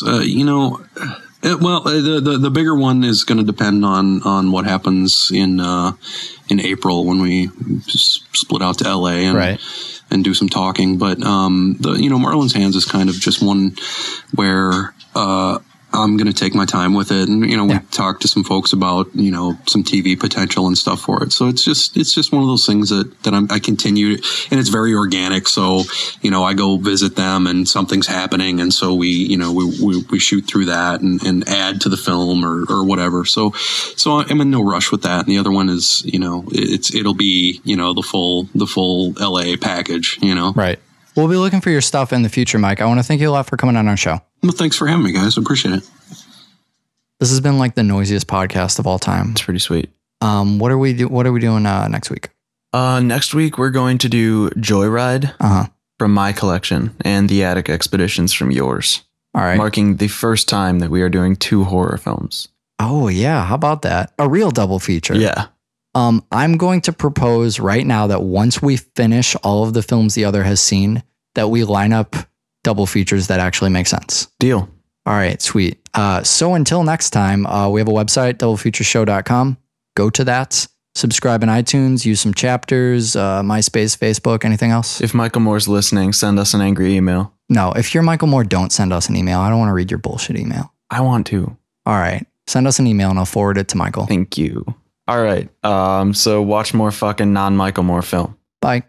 the bigger one is going to depend on what happens in April when we split out to LA and do some talking. But Marlon's Hands is kind of just one where I'm going to take my time with it, and we talked to some folks about some TV potential and stuff for it. So it's just one of those things that I continue, and it's very organic. So I go visit them, and something's happening, and so we shoot through that and add to the film or whatever. So I'm in no rush with that. And the other one is it'll be the full LA package. Right. We'll be looking for your stuff in the future, Mike. I want to thank you a lot for coming on our show. Well, thanks for having me, guys. I appreciate it. This has been like the noisiest podcast of all time. It's pretty sweet. What are we doing next week? Next week we're going to do Joyride from my collection and The Attic Expeditions from yours. All right. Marking the first time that we are doing 2 horror films. Oh yeah, how about that? A real double feature. Yeah. I'm going to propose right now that once we finish all of the films the other has seen, that we line up double features that actually make sense. Deal. All right, sweet. So until next time, we have a website, doublefeatureshow.com. Go to that. Subscribe in iTunes. Use some chapters, MySpace, Facebook, anything else? If Michael Moore's listening, send us an angry email. No, if you're Michael Moore, don't send us an email. I don't want to read your bullshit email. I want to. All right. Send us an email and I'll forward it to Michael. Thank you. All right. So watch more fucking non-Michael Moore film. Bye.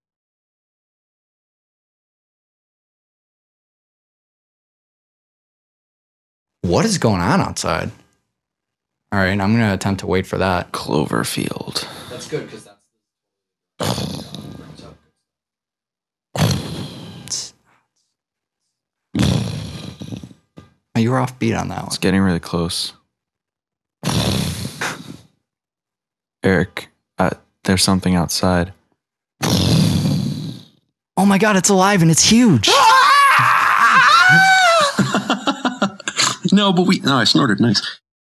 What is going on outside? All right, I'm going to attempt to wait for that. Cloverfield. That's good because that's... You were off beat on that one. It's getting really close. Eric, there's something outside. Oh my God, it's alive and it's huge. No, I snorted. Nice.